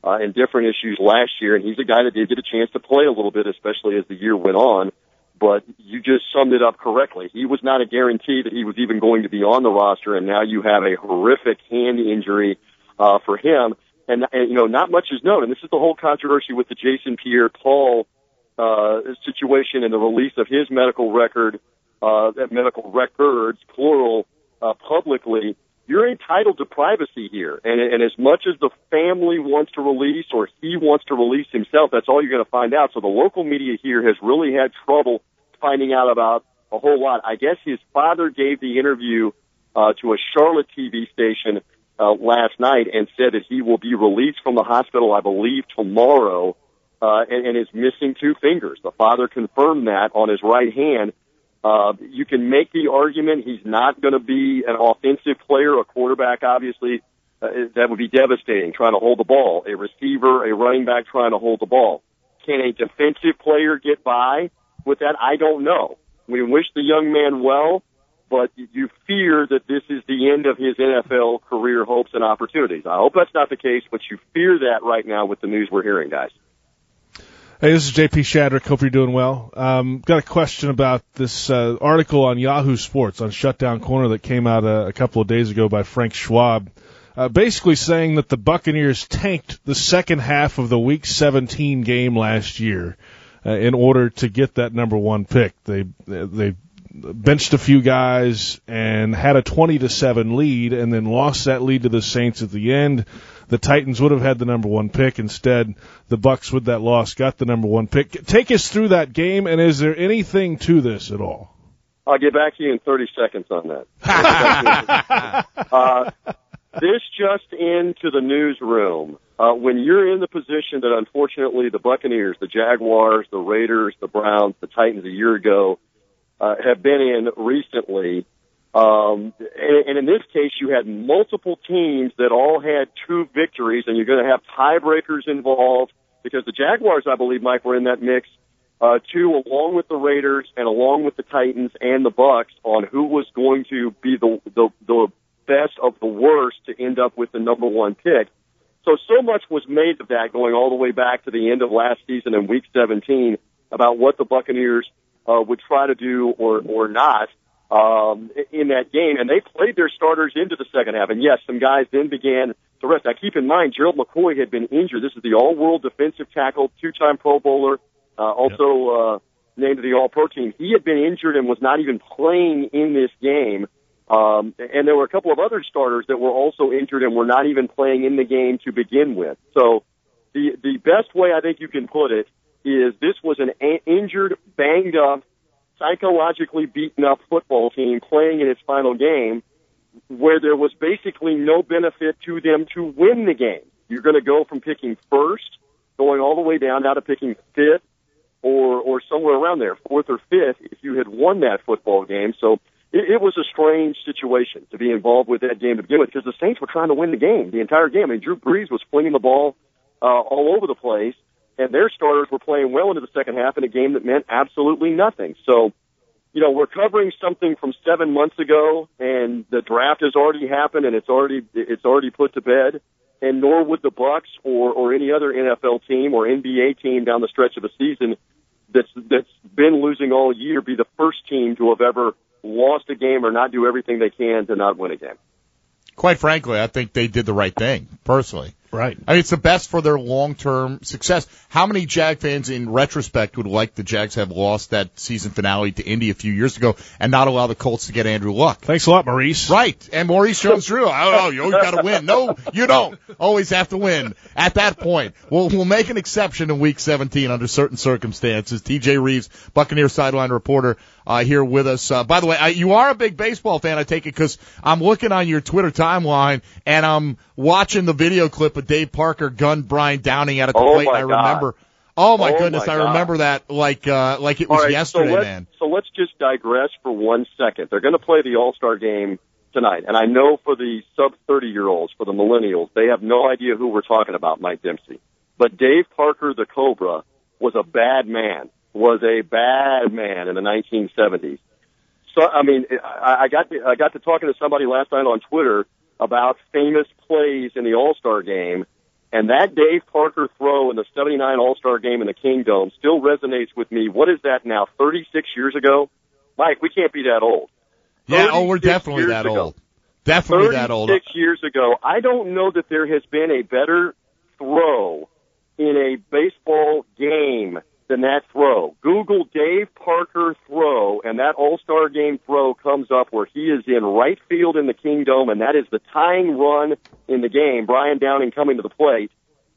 uh, and different issues last year, and he's a guy that did get a chance to play a little bit, especially as the year went on. But you just summed it up correctly. He was not a guarantee that he was even going to be on the roster, and now you have a horrific hand injury uh, for him. And, and, you know, not much is known. And this is the whole controversy with the Jason Pierre-Paul uh, situation and the release of his medical record, uh, medical records, plural, uh, publicly. You're entitled to privacy here. And, and as much as the family wants to release or he wants to release himself, that's all you're going to find out. So the local media here has really had trouble finding out about a whole lot. I guess his father gave the interview uh, to a Charlotte T V station uh, last night and said that he will be released from the hospital, I believe, tomorrow, uh, and, and is missing two fingers. The father confirmed that on his right hand. Uh, you can make the argument he's not going to be an offensive player, a quarterback, obviously. Uh, that would be devastating, trying to hold the ball. A receiver, a running back trying to hold the ball. Can a defensive player get by with that? I don't know. We wish the young man well, but you fear that this is the end of his N F L career hopes and opportunities. I hope that's not the case, but you fear that right now with the news we're hearing, guys. Hey, this is J P Shadrick. Hope you're doing well. Um, got a question about this uh, article on Yahoo Sports on Shutdown Corner that came out a, a couple of days ago by Frank Schwab, uh, basically saying that the Buccaneers tanked the second half of the Week seventeen game last year uh, in order to get that number one pick. They they benched a few guys and had a twenty to seven lead, and then lost that lead to the Saints at the end. The Titans would have had the number one pick. Instead, the Bucs, with that loss, got the number one pick. Take us through that game, and is there anything to this at all? I'll get back to you in thirty seconds on that. uh, this just into the newsroom. Uh, when you're in the position that, unfortunately, the Buccaneers, the Jaguars, the Raiders, the Browns, the Titans a year ago uh, have been in recently, Um, and, and in this case, you had multiple teams that all had two victories, and you're going to have tiebreakers involved because the Jaguars, I believe, Mike, were in that mix, uh, too, along with the Raiders and along with the Titans and the Bucs on who was going to be the, the, the best of the worst to end up with the number one pick. So, so much was made of that going all the way back to the end of last season in Week seventeen about what the Buccaneers uh, would try to do or, or not. Um, in that game, and they played their starters into the second half. And yes, some guys then began to rest. Now, keep in mind, Gerald McCoy had been injured. This is the all-world defensive tackle, two-time Pro Bowler, uh, also uh, named to the All-Pro team. He had been injured and was not even playing in this game. Um, and there were a couple of other starters that were also injured and were not even playing in the game to begin with. So the the best way I think you can put it is this was an a- injured, banged-up, psychologically beaten up football team playing in its final game where there was basically no benefit to them to win the game. You're going to go from picking first, going all the way down now to picking fifth or, or somewhere around there, fourth or fifth, if you had won that football game. So it, it was a strange situation to be involved with that game to begin with because the Saints were trying to win the game, the entire game. I mean, Drew Brees was flinging the ball uh, all over the place. And their starters were playing well into the second half in a game that meant absolutely nothing. So, you know, we're covering something from seven months ago, and the draft has already happened, and it's already it's already put to bed. And nor would the Bucs or or any other N F L team or N B A team down the stretch of a season that's that's been losing all year be the first team to have ever lost a game or not do everything they can to not win a game. Quite frankly, I think they did the right thing, personally. Right. I mean, it's the best for their long-term success. How many Jag fans, in retrospect, would like the Jags have lost that season finale to Indy a few years ago and not allow the Colts to get Andrew Luck? Thanks a lot, Maurice. Right. And Maurice Jones-Drew. Oh, you always got to win. No, you don't always have to win at that point. We'll, we'll make an exception in Week seventeen under certain circumstances. T J Reeves, Buccaneers sideline reporter, uh, here with us. Uh, by the way, I, you are a big baseball fan, I take it, because I'm looking on your Twitter timeline and I'm watching the video clip of Dave Parker gun Brian Downing out at the oh plate. And I remember, God. oh my oh goodness, my I God. remember that like uh, like it was All right, yesterday, so man. So let's just digress for one second. They're going to play the All-Star game tonight, and I know for the sub thirty-year-olds, for the millennials, they have no idea who we're talking about, Mike Dempsey. But Dave Parker, the Cobra, was a bad man, was a bad man in the nineteen seventies. So, I mean, I, I got to, I got to talking to somebody last night on Twitter about famous plays in the All-Star game, And that Dave Parker throw in the seventy-nine All-Star game in the Kingdome still resonates with me. What is that now, thirty-six years ago? Mike, we can't be that old. Yeah, oh, we're definitely that ago, old. Definitely that old. thirty-six years ago, I don't know that there has been a better throw in a baseball game than that throw. Google Dave Parker throw, and that All-Star game throw comes up where he is in right field in the Kingdome, and that is the tying run in the game, Brian Downing coming to the plate.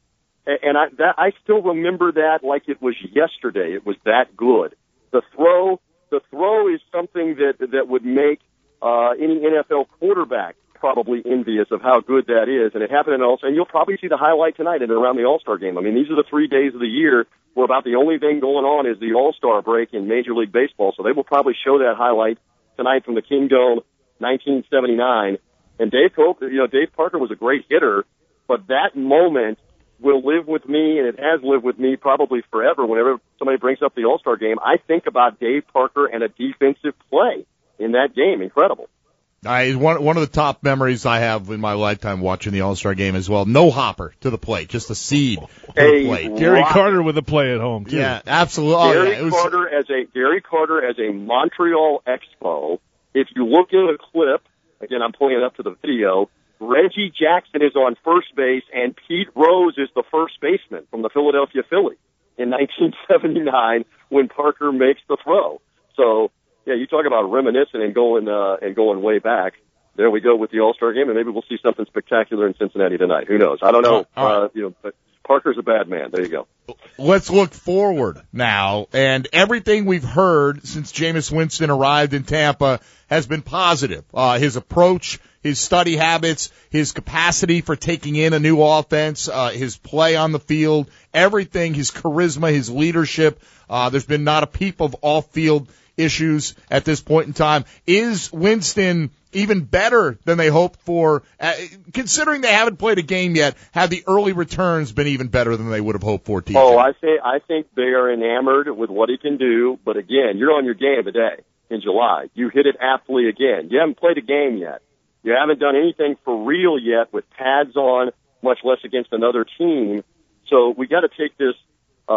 And I, that, I still remember that like it was yesterday. It was that good. The throw, the throw is something that, that would make uh, any N F L quarterback probably envious of how good that is. And it happened in All-Star, and you'll probably see the highlight tonight and around the All-Star game. I mean, these are the three days of the year where about the only thing going on is the All-Star break in Major League Baseball. So they will probably show that highlight tonight from the Kingdome, nineteen seventy-nine. And Dave Cope, you know, Dave Parker was a great hitter, but that moment will live with me, and it has lived with me probably forever. Whenever somebody brings up the All-Star game, I think about Dave Parker and a defensive play in that game. Incredible. I, one, one of the top memories I have in my lifetime watching the All-Star game as well. No hopper to the plate, just a seed to a the plate. Gary rock. Carter with a play at home, too. Yeah, absolutely. Oh, Gary yeah, it was, Carter as a Gary Carter as a Montreal Expo. If you look at a clip, again, I'm pulling it up to the video. Reggie Jackson is on first base, and Pete Rose is the first baseman from the Philadelphia Phillies in nineteen seventy-nine when Parker makes the throw. So, yeah, you talk about reminiscing and going uh, and going way back. There we go with the All-Star game, and maybe we'll see something spectacular in Cincinnati tonight. Who knows? I don't know. All right. Uh, you know, but Parker's a bad man. There you go. Let's look forward now, and everything we've heard since Jameis Winston arrived in Tampa has been positive. Uh, his approach, his study habits, his capacity for taking in a new offense, uh, his play on the field, everything, his charisma, his leadership. Uh, there's been not a peep of off-field issues at this point in time. Is Winston even better than they hoped for? Uh, considering they haven't played a game yet, have the early returns been even better than they would have hoped for, T J? Oh, I say I think they are enamored with what he can do. But again, you're on your game today in July. You hit it aptly again. You haven't played a game yet. You haven't done anything for real yet with pads on, much less against another team. So we got to take this uh,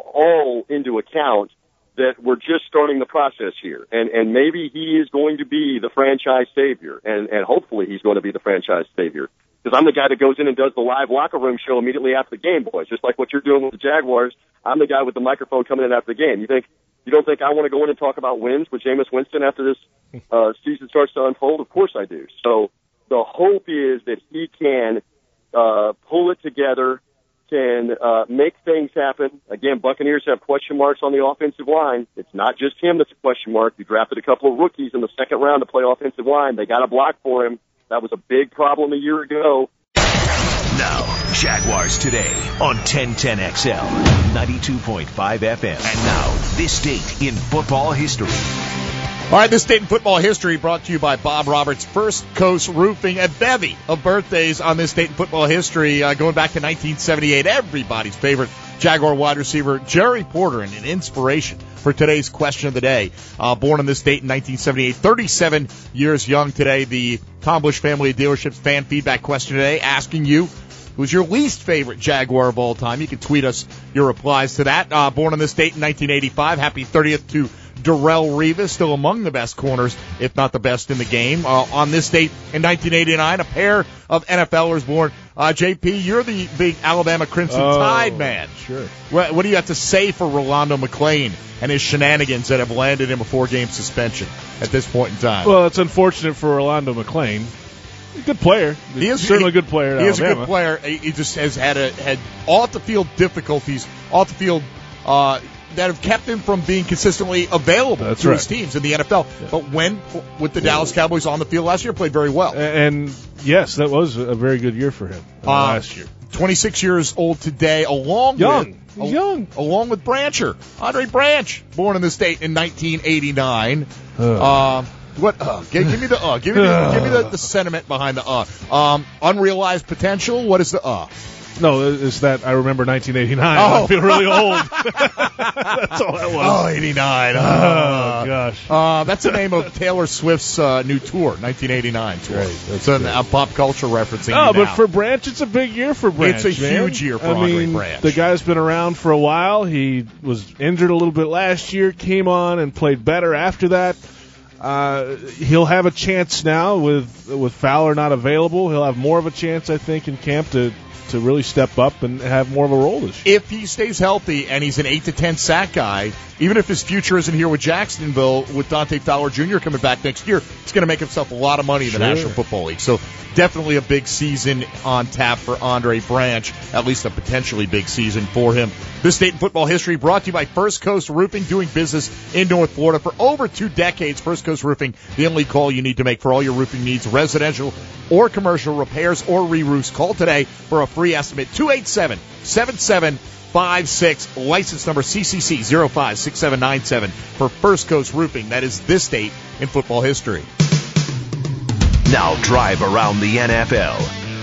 all into account, that we're just starting the process here. And, and maybe he is going to be the franchise savior, and, and hopefully he's going to be the franchise savior. Because I'm the guy that goes in and does the live locker room show immediately after the game, boys, just like what you're doing with the Jaguars. I'm the guy with the microphone coming in after the game. You think, you don't think I want to go in and talk about wins with Jameis Winston after this uh, season starts to unfold? Of course I do. So the hope is that he can uh, pull it together, can uh, make things happen. Again, Buccaneers have question marks on the offensive line. It's not just him that's a question mark. You drafted a couple of rookies in the second round to play offensive line. They got a block for him. That was a big problem a year ago. Now, Jaguars Today on ten ten X L, ninety-two point five F M. And now, this date in football history. All right, this date in football history brought to you by Bob Roberts, First Coast Roofing, a bevy of birthdays on this date in football history, uh, going back to nineteen seventy-eight. Everybody's favorite Jaguar wide receiver, Jerry Porter, and an inspiration for today's question of the day. Uh, born on this date in nineteen seventy-eight, thirty-seven years young today. The Tom Bush Family of Dealerships fan feedback question today, asking you, who's your least favorite Jaguar of all time? You can tweet us your replies to that. Uh, born on this date in nineteen eighty-five, happy thirtieth to Darrelle Revis, still among the best corners, if not the best in the game. Uh, on this date in nineteen eighty-nine, a pair of NFLers born. Uh, J P, you're the big Alabama Crimson oh, Tide man. Sure. What, what do you have to say for Rolando McClain and his shenanigans that have landed him a four-game suspension at this point in time? Well, it's unfortunate for Rolando McClain. He's a good player. He is certainly he, a good player. At he Alabama. is a good player. He just has had a, had off the field difficulties, off the field uh, that have kept him from being consistently available That's to right. his teams in the N F L. Yeah. But when with the Dallas Cowboys on the field last year, played very well. And yes, that was a very good year for him uh, uh, last year. twenty-six years old today, along young, with al- young, along with Brancher, Andre Branch, born in the state in nineteen eighty-nine. Uh, what? Uh, give, give me the uh. Give me the, give me the, the sentiment behind the uh. Um, unrealized potential. What is the uh? No, it's that I remember nineteen eighty-nine. Oh. I feel really old. That's all that was. Oh, eighty-nine. Oh, Uh, gosh. Uh, that's the name of Taylor Swift's uh, new tour, nineteen eighty-nine tour. Great. It's an uh, pop culture referencing. Oh, you but now. for Branch, it's a big year for Branch. It's a man. huge year for I Andre mean, Branch. The guy's been around for a while. He was injured a little bit last year, came on and played better after that. Uh, he'll have a chance now with with Fowler not available. He'll have more of a chance, I think, in camp to, to really step up and have more of a role this year. If he stays healthy and he's an eight to ten sack guy, even if his future isn't here with Jacksonville, with Dante Fowler Junior coming back next year, he's going to make himself a lot of money in the Sure. National Football League. So definitely a big season on tap for Andre Branch, at least a potentially big season for him. This Dayton football history brought to you by First Coast Roofing, doing business in North Florida for over two decades. First Coast Roofing, the only call you need to make for all your roofing needs, residential or commercial repairs or re-roofs. Call today for a free estimate, two eight seven, seven seven five six, license number C C C zero five six seven nine seven for First Coast Roofing. That is this date in football history. Now drive around the N F L.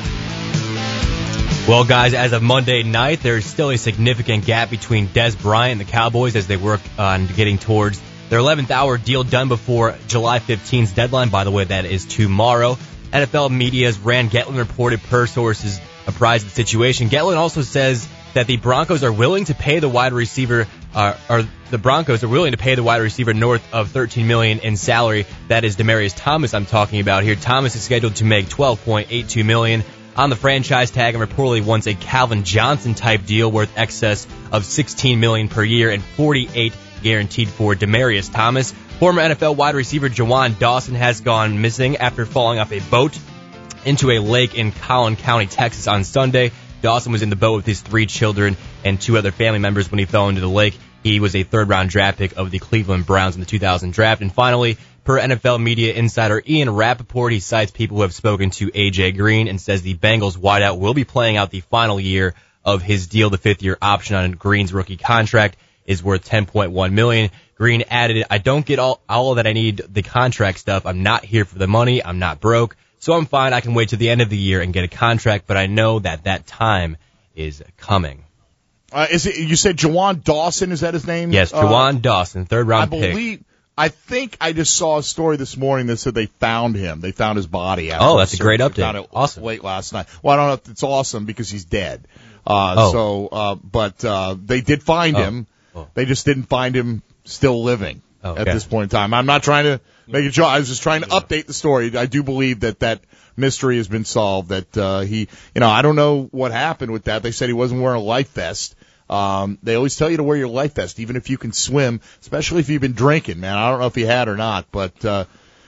Well, guys, as of Monday night, there's still a significant gap between Dez Bryant and the Cowboys as they work on getting towards their eleventh hour deal done before July fifteenth deadline. By the way, that is tomorrow. N F L Media's Rand Getlin reported per sources apprised of the situation. Getlin also says that the Broncos are willing to pay the wide receiver, uh, or the Broncos are willing to pay the wide receiver north of thirteen million dollars in salary. That is Demaryius Thomas I'm talking about here. Thomas is scheduled to make twelve point eight two million dollars on the franchise tag and reportedly wants a Calvin Johnson type deal worth excess of sixteen million dollars per year and forty-eight guaranteed for Demaryius Thomas. Former N F L wide receiver Jawan Dawson has gone missing after falling off a boat into a lake in Collin County, Texas on Sunday. Dawson was in the boat with his three children and two other family members when he fell into the lake. He was a third-round draft pick of the Cleveland Browns in the two thousand draft. And finally, per N F L media insider Ian Rappaport, he cites people who have spoken to A J Green and says the Bengals wideout will be playing out the final year of his deal. The fifth-year option on Green's rookie contract is worth ten point one million dollars. Green added, I don't get all, all that I need, the contract stuff. I'm not here for the money. I'm not broke. So I'm fine. I can wait to the end of the year and get a contract, but I know that that time is coming. Uh, is it? You said Jawan Dawson? Is that his name? Yes, Jawan uh, Dawson, third round I pick. believe. I think I just saw a story this morning that said they found him. They found his body. After oh, that's a search. great They update. found it Awesome. Late last night. Well, I don't know if it's awesome because he's dead. Uh, oh. So, uh, but uh, they did find oh. him. Oh. They just didn't find him still living oh, okay. at this point in time. I'm not trying to make a joke. I was just trying to update the story. I do believe that that mystery has been solved. That uh, he, you know, I don't know what happened with that. They said he wasn't wearing a life vest. Um, they always tell you to wear your life vest, even if you can swim, especially if you've been drinking, man. I don't know if he had or not, but, uh,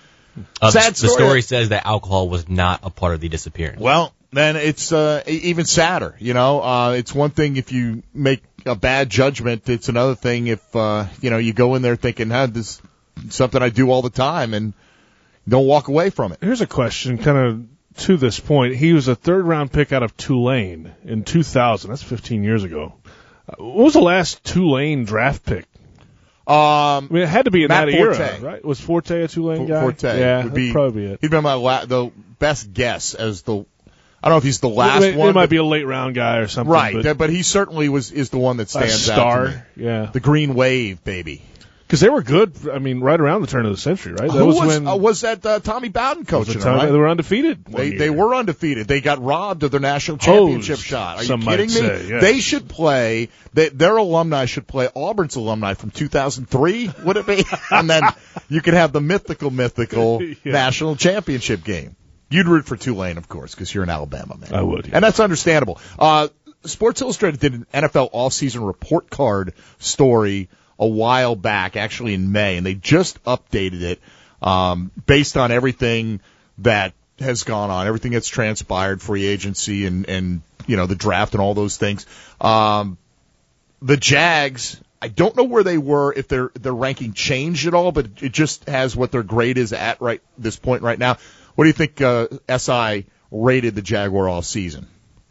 uh sad the story. story says that alcohol was not a part of the disappearance. Well, then it's, uh, even sadder, you know, uh, it's one thing if you make a bad judgment. It's another thing if, uh, you know, you go in there thinking, huh, this is something I do all the time and don't walk away from it. Here's a question kind of to this point. He was a third round pick out of Tulane in two thousand. That's fifteen years ago. Uh, what was the last Tulane draft pick? Um, I mean, it had to be in Matt that Forte. era, right? Was Forte a Tulane guy? Forte yeah, would that'd be, probably be it. He'd been my la- the best guess as the, I don't know if he's the last it, it, one. It might but, be a late round guy or something. right, but, but he certainly was is the one that stands a star, out to me. yeah. The Green Wave, baby. Because they were good, I mean, right around the turn of the century, right? That Who was, was, when uh, was that uh, Tommy Bowden coaching them, right? They were undefeated. one They year. they were undefeated. They got robbed of their national championship Hosed, shot. Are you some kidding might me? say, yes. They should play. They, their alumni should play Auburn's alumni from two thousand three. Would it be? And then you could have the mythical, mythical yeah. national championship game. You'd root for Tulane, of course, because you're an Alabama man. I would, yeah. And that's understandable. Uh, Sports Illustrated did an N F L off-season report card story a while back, actually in May, and they just updated it um, based on everything that has gone on, everything that's transpired, free agency and, and you know, the draft and all those things. Um, the Jags, I don't know where they were, if their their ranking changed at all, but it just has what their grade is at right this point right now. What do you think uh, S I rated the Jaguar all season?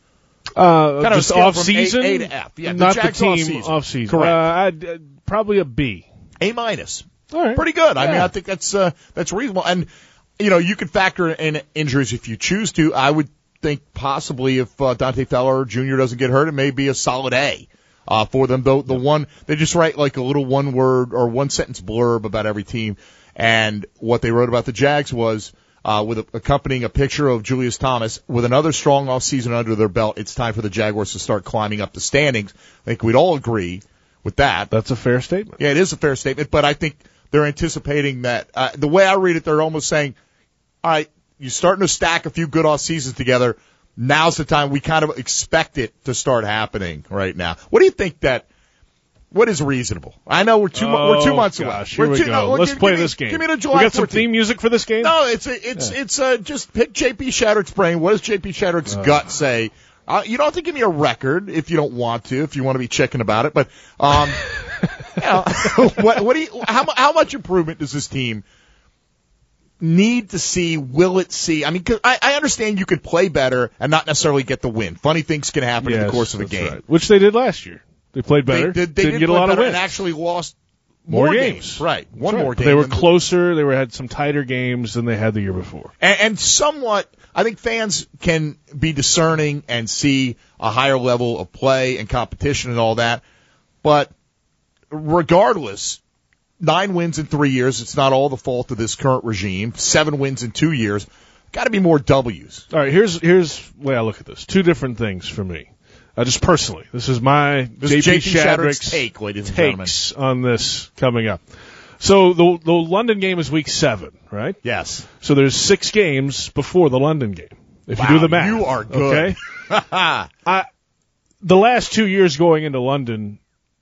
Uh, kind of just a scale off from season, A, A to F. Yeah, not the, Jags the team off-season. off season. Correct. Uh, I'd, uh, probably a B. A minus. All right, pretty good. I yeah. mean, I think that's uh, that's reasonable. And you know, you could factor in injuries if you choose to. I would think possibly if uh, Dante Fowler Junior doesn't get hurt, it may be a solid A uh, for them. Though the one they just write like a little one word or one sentence blurb about every team, and what they wrote about the Jags was uh, with a, accompanying a picture of Julius Thomas with another strong offseason under their belt. It's time for the Jaguars to start climbing up the standings. I think we'd all agree with that. That's a fair statement. Yeah, it is a fair statement, but I think they're anticipating that. Uh, the way I read it, they're almost saying, all right, you're starting to stack a few good off seasons together. Now's the time. We kind of expect it to start happening right now. What do you think that, what is reasonable? I know we're two, oh, we're two months gosh, away. Here we're we two, go. no, Let's give, play give this me, game. Give me the July we got some fourteenth. theme music for this game? No, it's, a, it's, yeah. it's, uh, just pick J P Shadrick's brain. What does J P Shadrick's uh. gut say? Uh, you don't have to give me a record if you don't want to, if you want to be chicken about it, but, um, you know, what, what do you, how, how much improvement does this team need to see? Will it see? I mean, cause I, I understand you could play better and not necessarily get the win. Funny things can happen yes, in the course of a game. Right. Which they did last year. They played better. They, did, they Didn't did get a lot of wins. And actually lost more, more games. games. Right. One right. more game. They were closer. They were had some tighter games than they had the year before. And, and somewhat, I think fans can be discerning and see a higher level of play and competition and all that. But regardless, nine wins in three years, it's not all the fault of this current regime. Seven wins in two years. Got to be more W's. All right, here's here's the way I look at this. Two different things for me. Uh, just personally, this is my J P Shadrick's take, ladies and takes on this coming up. So the the London game is week seven, right? Yes. So there's six games before the London game. If wow, you do the math, you are good. Okay. I, the last two years going into London,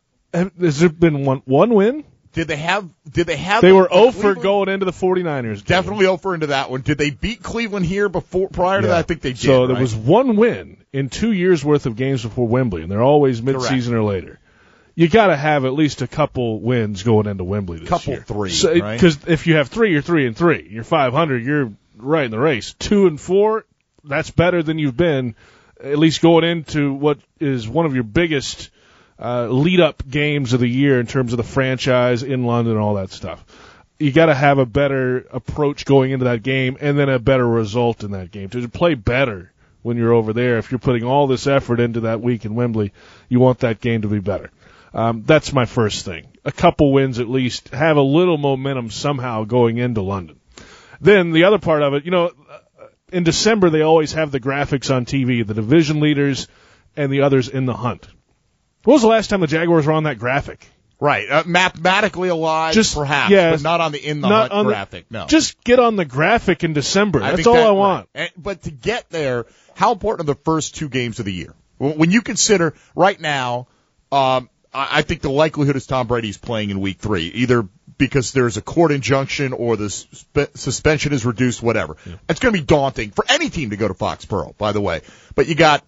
has there been one one win? Did they have? Did they have? They were zero for going into the 49ers game. Definitely zero for into that one. Did they beat Cleveland here before? Prior to yeah. that, I think they did. So there right? was one win in two years worth of games before Wembley, and they're always mid-season Correct. Or later. You got to have at least a couple wins going into Wembley this couple year. Couple three, so, right? Because if you have three, you're three and three. You're five hundred. You're right in the race. Two and four, that's better than you've been. At least going into what is one of your biggest uh, lead-up games of the year in terms of the franchise in London and all that stuff. You got to have a better approach going into that game, and then a better result in that game to play better when you're over there. If you're putting all this effort into that week in Wembley, you want that game to be better. Um, that's my first thing. A couple wins at least, have a little momentum somehow going into London. Then the other part of it, you know, in December they always have the graphics on T V, the division leaders and the others in the hunt. When was the last time the Jaguars were on that graphic? Right, uh, mathematically alive, just, perhaps, yeah, but not on the in the hunt graphic. The, no, just get on the graphic in December. I That's all that, I want. Right. And, but to get there, how important are the first two games of the year? When you consider right now, um, I think the likelihood is Tom Brady's playing in week three, either because there's a court injunction or the suspe- suspension is reduced, whatever. Yeah. It's going to be daunting for any team to go to Foxborough, by the way. But you got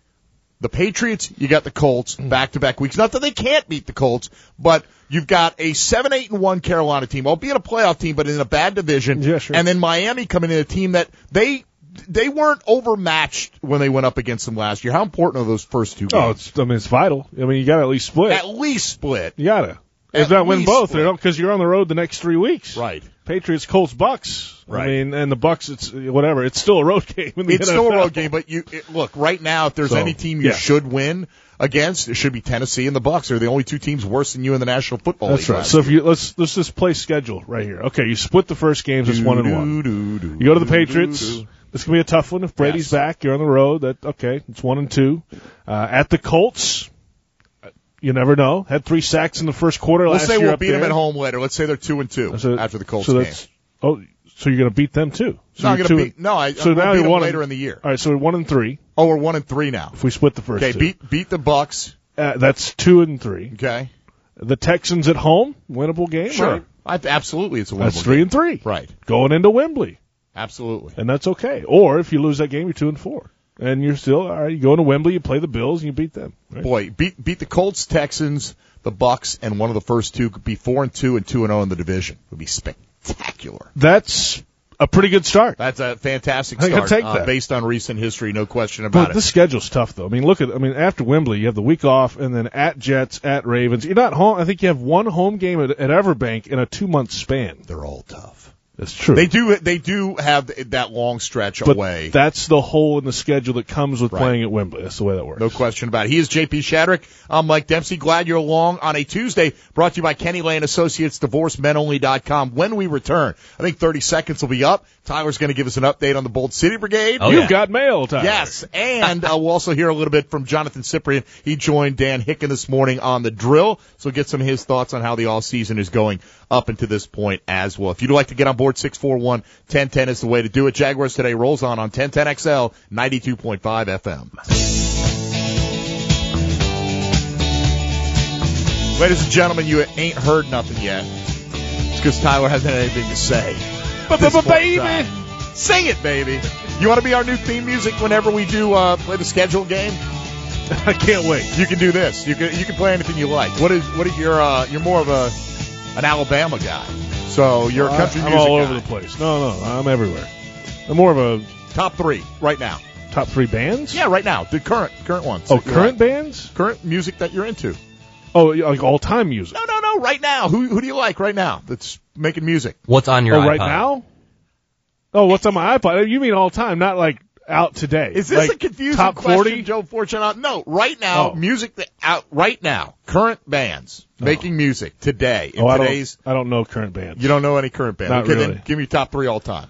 the Patriots, you got the Colts, back-to-back weeks. Not that they can't beat the Colts, but you've got a seven eight and one Carolina team, albeit a playoff team, but in a bad division. Yeah, sure. And then Miami coming in, a team that they they weren't overmatched when they went up against them last year. How important are those first two games? Oh, it's, I mean, it's vital. I mean, you got to at least split. At least split. You got to. If not win both, because you're on the road the next three weeks. Right. Patriots, Colts, Bucks. Right. I mean, and the Bucks, it's whatever. It's still a road game in the It's N F L. still a road game, but you it, look right now. If there's so, any team you yeah. should win against, it should be Tennessee and the Bucks. They're the only two teams worse than you in the National Football That's League. That's right. So if you let's let's just play schedule right here. Okay, you split the first games. It's one and one. You go to the Patriots. This can be a tough one. If Brady's yes. back, you're on the road. That okay? It's one and two. Uh, at the Colts. You never know. Had three sacks in the first quarter Let's last say year. we'll up beat there. them at home later. Let's say they're two and two so, after the Colts so game. That's, oh, so you're going to beat them too? So no, I'm going to beat. And, no, I. So I'm now beat you're them one later and, in the year. All right, so we're one and three. Oh, we're one and three now. If we split the first. Okay, two. beat beat the Bucks. Uh, that's two and three. Okay. The Texans at home, winnable game. Sure. Right? I, absolutely, it's a winnable That's three game. and three. Right. Going into Wembley. Absolutely. And that's okay. Or if you lose that game, you're two and four. And you're still, all right, you go into Wembley, you play the Bills, and you beat them. Right? Boy, beat beat the Colts, Texans, the Bucks, and one of the first two could be four and two and two and zero in the division. It would be spectacular. That's a pretty good start. That's a fantastic I start. can take uh, that. based on recent history, no question about but it. This schedule's tough, though. I mean, look at, I mean, after Wembley, you have the week off, and then at Jets, at Ravens. You're not home. I think you have one home game at, at Everbank in a two month span. They're all tough. That's true. They do they do have that long stretch but away. That's the hole in the schedule that comes with Right. playing at Wembley. That's the way that works. No question about it. He is J P Shadrick. I'm Mike Dempsey. Glad you're along on a Tuesday. Brought to you by Kenny Lane Associates, divorce men only dot com. When we return, I think thirty seconds will be up. Tyler's going to give us an update on the Bolt City Brigade. Oh, You've yeah. got mail, Tyler. Yes, and uh, we'll also hear a little bit from Jonathan Cyprian. He joined Dan Hicken this morning on the drill, so get some of his thoughts on how the all-season is going up until this point as well. If you'd like to get on board, six four one, one oh one oh is the way to do it. Jaguars Today rolls on on ten ten X L, ninety-two point five F M. Ladies and gentlemen, you ain't heard nothing yet. It's because Tyler hasn't anything to say. At this point in time. Sing it, baby. You want to be our new theme music whenever we do uh, play the scheduled game? I can't wait. You can do this. You can you can play anything you like. What is what is your uh, you're more of a an Alabama guy, so you're a country I'm music all guy. over the place. No, no, I'm everywhere. I'm more of a Top three right now. top three bands. Yeah, right now. The current current ones. Oh, that you current like. bands? Current music that you're into. Oh, like all time music. No, no, no. Right now. Who who do you like right now that's making music? What's on your Oh, iPod? right now? Oh, what's on my iPod? You mean all time, not like out today. Is this like a confusing top question, forty? Joe Fortunato? No, right now, Oh. music that out right now, current bands making music today in Oh, I today's. don't, I don't know current bands. You don't know any current bands? Not okay, really. then give me top three all time.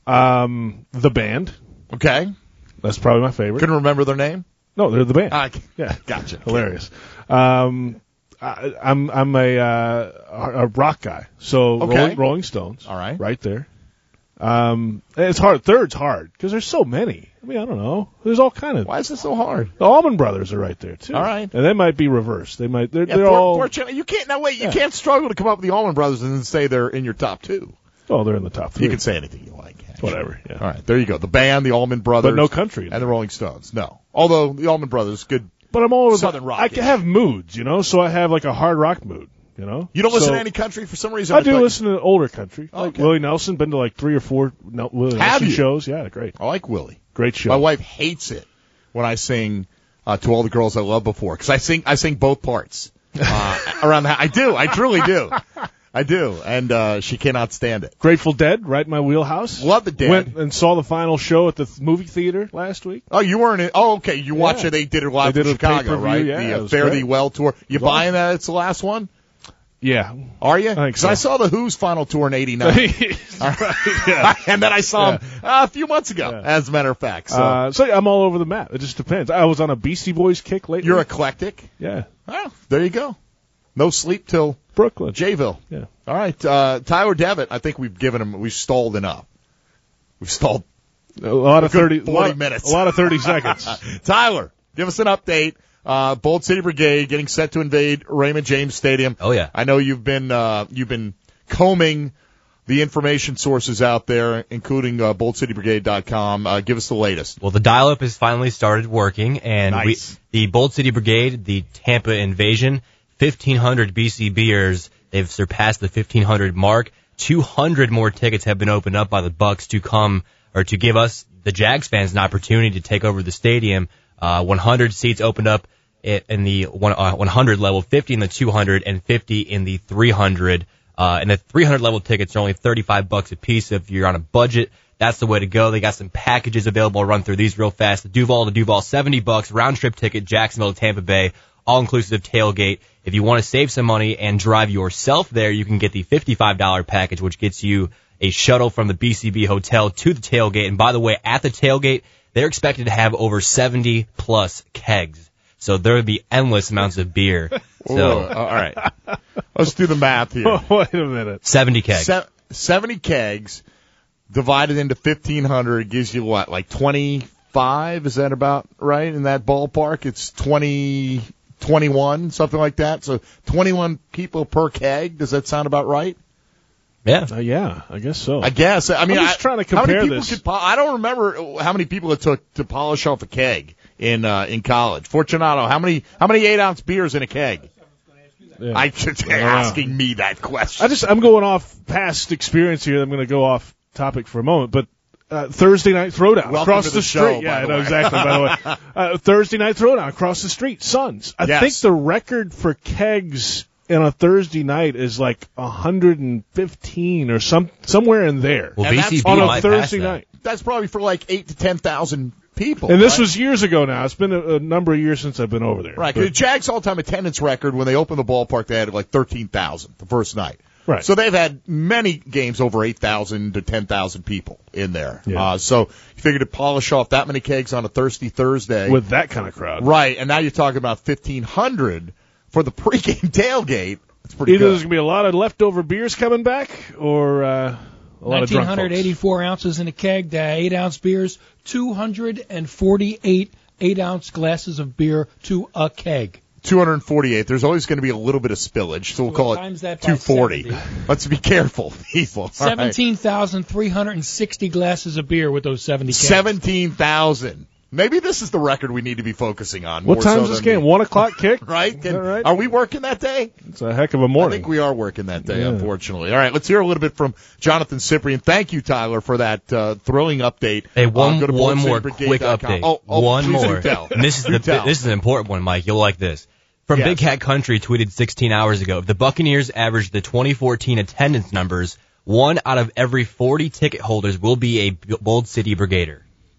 Um, the band. Okay, That's probably my favorite. couldn't remember their name. No, they're the band. I yeah, gotcha. hilarious. Um, I, I'm I'm a uh, a rock guy, so Okay. Rolling, Rolling Stones. All right. right there. Um, it's hard. Third's hard because there's so many. I mean, I don't know. There's all kind of. Why is this so hard? The Allman Brothers are right there too. All right. and they might be reversed. They might. They're, Yeah, they're for, all. Fortunato, you can't. Now wait, you Yeah. can't struggle to come up with the Allman Brothers and then say they're in your top two. Oh, they're in the top three. You can say anything you like. actually. Whatever. Yeah. All right, there you go. The band, the Allman Brothers, But no country. and the Rolling Stones. No, although the Allman Brothers, good. But I'm all over Southern the, rock I ish. can have moods, you know. So I have like a hard rock mood, you know. You don't listen So- to any country for some reason. I feel do like- listen to older country, like Okay. Willie Nelson. Been to like three or four Nel- Willie Have Nelson you? shows. Yeah, great, I like Willie. great show. My wife hates it when I sing uh, "To All the Girls I Loved Before" because I sing I sing both parts uh, around the house. I do, I truly do, I do, and uh, she cannot stand it. Grateful Dead, right in my wheelhouse. Love the Dead. Went and saw the final show at the th- movie theater last week. Oh, you weren't in? Oh, okay. You watched Yeah. it. They did it live They from did a Chicago, pay-per-view, right? yeah, the it uh, was Fare great. Thee Well tour. You was buying that? It's the last one. Yeah, Are you? I think 'Cause so. I saw the Who's final tour in eighty-nine. Right, yeah. And then I saw him uh, a few months ago, Yeah. as a matter of fact. So Uh, so yeah, I'm all over the map. It just depends. I was on a Beastie Boys kick lately. you're eclectic. yeah, Oh, there you go. No sleep till Brooklyn. Jayville. Yeah. All right, uh, Tyler Devitt. I think we've given him. We've stalled enough. We've stalled. A lot of good thirty, forty a lot, minutes. A lot of thirty seconds. Tyler, give us an update. Uh, Bolt City Brigade getting set to invade Raymond James Stadium. Oh, yeah. I know you've been uh, you've been combing the information sources out there, including uh, bolt city brigade dot com. Uh, give us the latest. Well, the dial-up has finally started working, and Nice. we, the Bolt City Brigade, the Tampa Invasion, fifteen hundred B C Bers, they've surpassed the fifteen hundred mark. two hundred more tickets have been opened up by the Bucks to come, or to give us, the Jags fans, an opportunity to take over the stadium. Uh, one hundred seats opened up in the one hundred level, fifty in the two hundred, and fifty in the three hundred. Uh, and the three hundred level tickets are only thirty-five bucks a piece. If you're on a budget, that's the way to go. They got some packages available. I'll run through these real fast. The Duval to Duval, seventy bucks, round trip ticket, Jacksonville to Tampa Bay, all inclusive tailgate. If you want to save some money and drive yourself there, you can get the fifty-five dollars package, which gets you a shuttle from the B C B hotel to the tailgate. And by the way, at the tailgate, they're expected to have over seventy plus kegs. So there would be endless amounts of beer. Whoa, So all right, let's do the math here. Wait a minute. seventy kegs. Se- seventy kegs divided into fifteen hundred gives you what, like twenty-five? Is that about right in that ballpark? It's twenty, twenty-one, something like that. So twenty-one people per keg. Does that sound about right? Yeah. Uh, yeah, I guess so. I guess. I mean, I'm just I, trying to how many compare people this. Could, po- I don't remember how many people it took to polish off a keg in uh, in college. Fortunato, how many how many eight ounce beers in a keg? Yeah. I just asking me that question. I just I'm going off past experience here. I'm going to go off topic for a moment, but uh, Thursday night throwdown Welcome across to the, the show, street. by Yeah, I the know way. exactly. By the way, uh, Thursday night throwdown across the street. Suns. I Yes. think the record for kegs on a Thursday night is like one hundred fifteen or some somewhere in there. Well, And B that's C B on a might Thursday pass that. night. That's probably for like eight to ten thousand people. And this right? was years ago now. It's been a, a number of years since I've been over there. Right, But- because Jags' all-time attendance record, when they opened the ballpark, they had like thirteen thousand the first night. Right. So they've had many games over eight thousand to ten thousand people in there. Yeah. Uh, so you figured to polish off that many kegs on a thirsty Thursday. with that kind of crowd. Right, and now you're talking about fifteen hundred for the pregame tailgate. That's pretty Either good. there's going to be a lot of leftover beers coming back or uh, a lot of drunk folks. nineteen eighty-four ounces in a keg, uh, eight-ounce beers, two hundred forty-eight eight-ounce glasses of beer to a keg. two hundred forty-eight. There's always going to be a little bit of spillage, so we'll So call times it that by two forty. seventy. Let's be careful, people. All right. seventeen thousand three hundred sixty glasses of beer with those seventy kegs. seventeen thousand. Maybe this is the record we need to be focusing on. What more time's so this than game? the- One o'clock kick? Right? Is Can- that right? Are we working that day? It's a heck of a I morning. think we are working that day, Yeah. unfortunately. All right, let's hear a little bit from Jonathan Cyprian. Thank you, Tyler, for that uh, thrilling update. Hey, one Uh, go to one more Bold City quick Brigade dot com. update. Oh, oh, one please do more. tell. And this is Do the tell. this is an important one, Mike. You'll like this. From Yes. Big Cat Country tweeted sixteen hours ago, if the Buccaneers average the twenty fourteen attendance numbers, one out of every forty ticket holders will be a Bold City Brigader.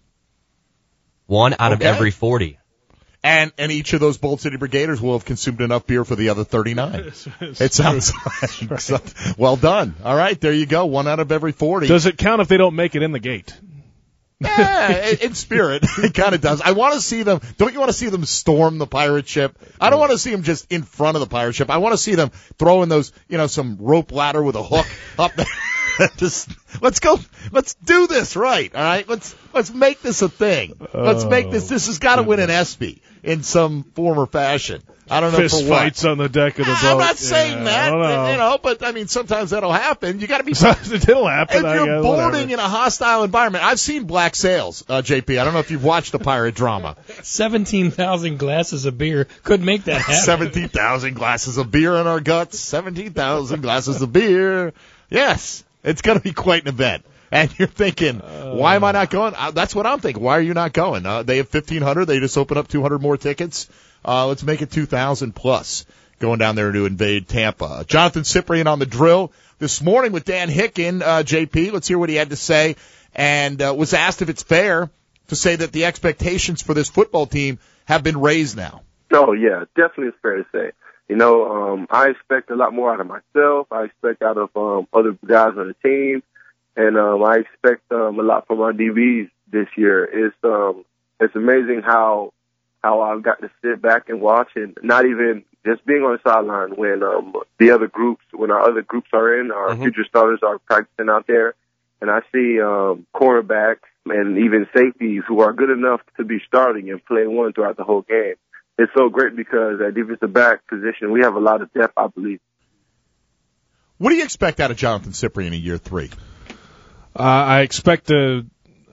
One out Okay. of every forty. And and each of those Bold City Brigaders will have consumed enough beer for the other thirty-nine. It sounds like so, well done. All right, there you go. One out of every forty. Does it count if they don't make it in the gate? Yeah, in spirit, it kind of does. I want to see them. Don't you want to see them storm the pirate ship? I don't want to see them just in front of the pirate ship. I want to see them throwing those, you know, some rope ladder with a hook up there. Just let's go. Let's do this right. All right. Let's let's make this a thing. Let's make this. This has got to win an ESPY in some form or fashion. I don't know Fist for what. fights on the deck of the boat. I'm not saying Yeah, that, I don't know. you know, but I mean sometimes that'll happen. You got to be. It'll happen. If I you're guess, boarding whatever. in a hostile environment, I've seen Black Sails, uh, J P. I don't know if you've watched the pirate drama. seventeen thousand glasses of beer could make that happen. seventeen thousand glasses of beer in our guts. seventeen thousand glasses of beer. Yes, it's going to be quite an event. And you're thinking, why am I not going? Uh, that's what I'm thinking. Why are you not going? Uh, they have fifteen hundred. They just opened up two hundred more tickets. Uh, let's make it two thousand plus going down there to invade Tampa. Jonathan Cyprian on the drill this morning with Dan Hicken, uh, J P. Let's hear what he had to say, and uh, was asked if it's fair to say that the expectations for this football team have been raised now. Oh, yeah, definitely it's fair to say. You know, um, I expect a lot more out of myself. I expect out of um, other guys on the team. And um, I expect um, a lot from our D Bs this year. It's um, it's amazing how how I've got to sit back and watch, and not even just being on the sideline when um, the other groups, when our other groups are in, our Mm-hmm. future starters are practicing out there, and I see um, cornerbacks and even safeties who are good enough to be starting and play one throughout the whole game. It's so great because at defensive back position, we have a lot of depth, I believe. What do you expect out of Jonathan Cyprian in year three? Uh, I expect a,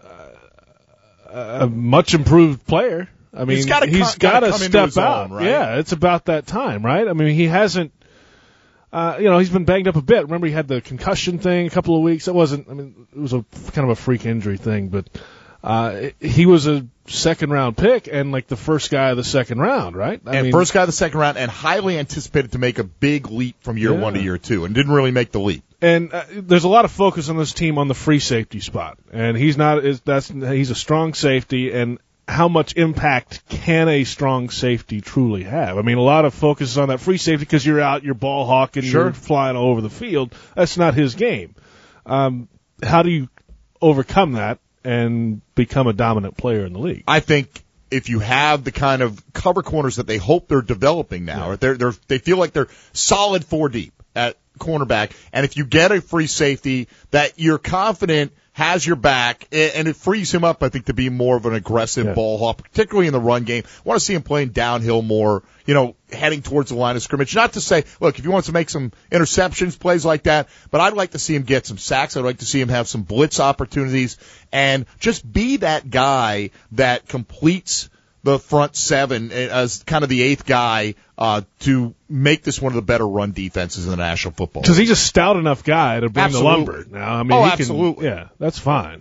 a much improved player. I mean, He's gotta co- he's gotta got to come into step his out. own, right? Yeah, it's about that time, right? I mean, he hasn't. Uh, you know, he's been banged up a bit. Remember, he had the concussion thing a couple of weeks. It wasn't. I mean, it was a kind of a freak injury thing, but uh, he was a second round pick and like the first guy of the second round, right? I and mean, first guy of the second round, and highly anticipated to make a big leap from year Yeah. one to year two, and didn't really make the leap. And uh, there's a lot of focus on this team on the free safety spot, and he's not. Is that's he's a strong safety, and how much impact can a strong safety truly have? I mean, a lot of focus is on that free safety because you're out, you're ball hawking, Sure. you're flying all over the field. That's not his game. Um, how do you overcome that and become a dominant player in the league? I think if you have the kind of cover corners that they hope they're developing now, or they're, they're, they feel like they're solid four deep at cornerback, and if you get a free safety that you're confident has your back, and it frees him up, I think, to be more of an aggressive Yeah. ball hawk, particularly in the run game. I want to see him playing downhill more, you know, heading towards the line of scrimmage. Not to say, look, if he wants to make some interceptions, plays like that, but I'd like to see him get some sacks. I'd like to see him have some blitz opportunities and just be that guy that completes the front seven as kind of the eighth guy uh, to make this one of the better run defenses in the National Football League. Because he's a stout enough guy to bring Absolutely. the lumber. Now, I mean, Oh, he absolutely. Can, yeah, that's fine.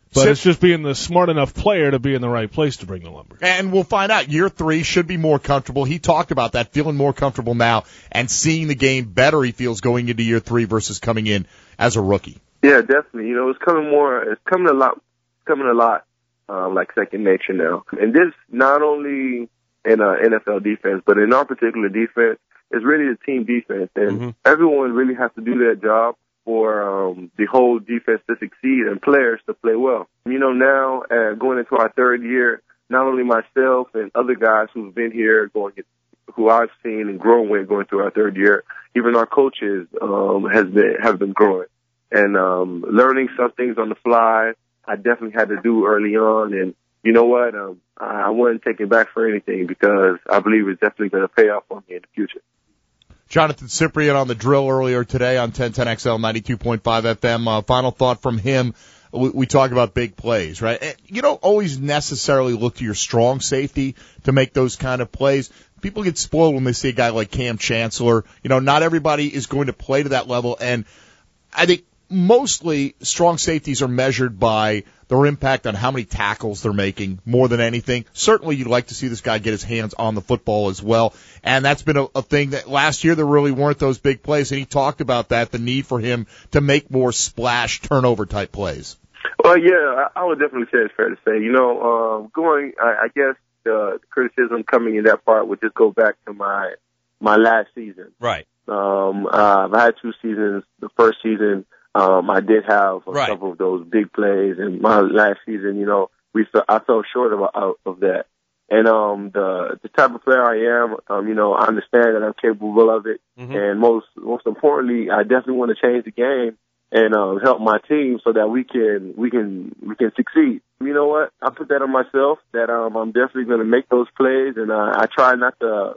But Sip- it's just being the smart enough player to be in the right place to bring the lumber. And we'll find out. Year three should be more comfortable. He talked about that, feeling more comfortable now and seeing the game better he feels going into year three versus coming in as a rookie. Yeah, definitely. You know, it's coming more, it's coming a lot, coming a lot, um, like second nature now. And this, not only in uh, N F L defense, but in our particular defense, is really a team defense. And mm-hmm. everyone really has to do their job for um, the whole defense to succeed and players to play well. You know, now uh, going into our third year, not only myself and other guys who've been here, going, who I've seen and grown with going through our third year, even our coaches um, has been have been growing and um, learning some things on the fly. I definitely had to do early on, and you know what? Um, I wasn't taking back for anything because I believe it's definitely going to pay off for me in the future. Jonathan Cyprien on the drill earlier today on ten ten X L ninety-two point five F M. Uh, final thought from him. We, we talk about big plays, right? You don't always necessarily look to your strong safety to make those kind of plays. People get spoiled when they see a guy like Cam Chancellor. You know, not everybody is going to play to that level, and I think mostly strong safeties are measured by their impact on how many tackles they're making more than anything. Certainly you'd like to see this guy get his hands on the football as well. And that's been a, a thing that last year there really weren't those big plays. And he talked about that, the need for him to make more splash turnover type plays. Well, yeah, I would definitely say it's fair to say. You know, um, going, I, I guess the criticism coming in that part would just go back to my, my last season. Right. Um, uh, I had two seasons. The first season, Um, I did have a right. couple of those big plays, and my last season, you know, we fell, I fell short of of, of that. And um, the the type of player I am, um, you know, I understand that I'm capable of it, mm-hmm. and most most importantly, I definitely want to change the game and um, help my team so that we can we can we can succeed. You know what? I put that on myself that um, I'm definitely going to make those plays, and I, I try not to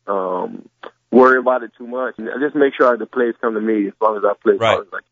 um, worry about it too much. And I just make sure the plays come to me as long as I play. Right. Like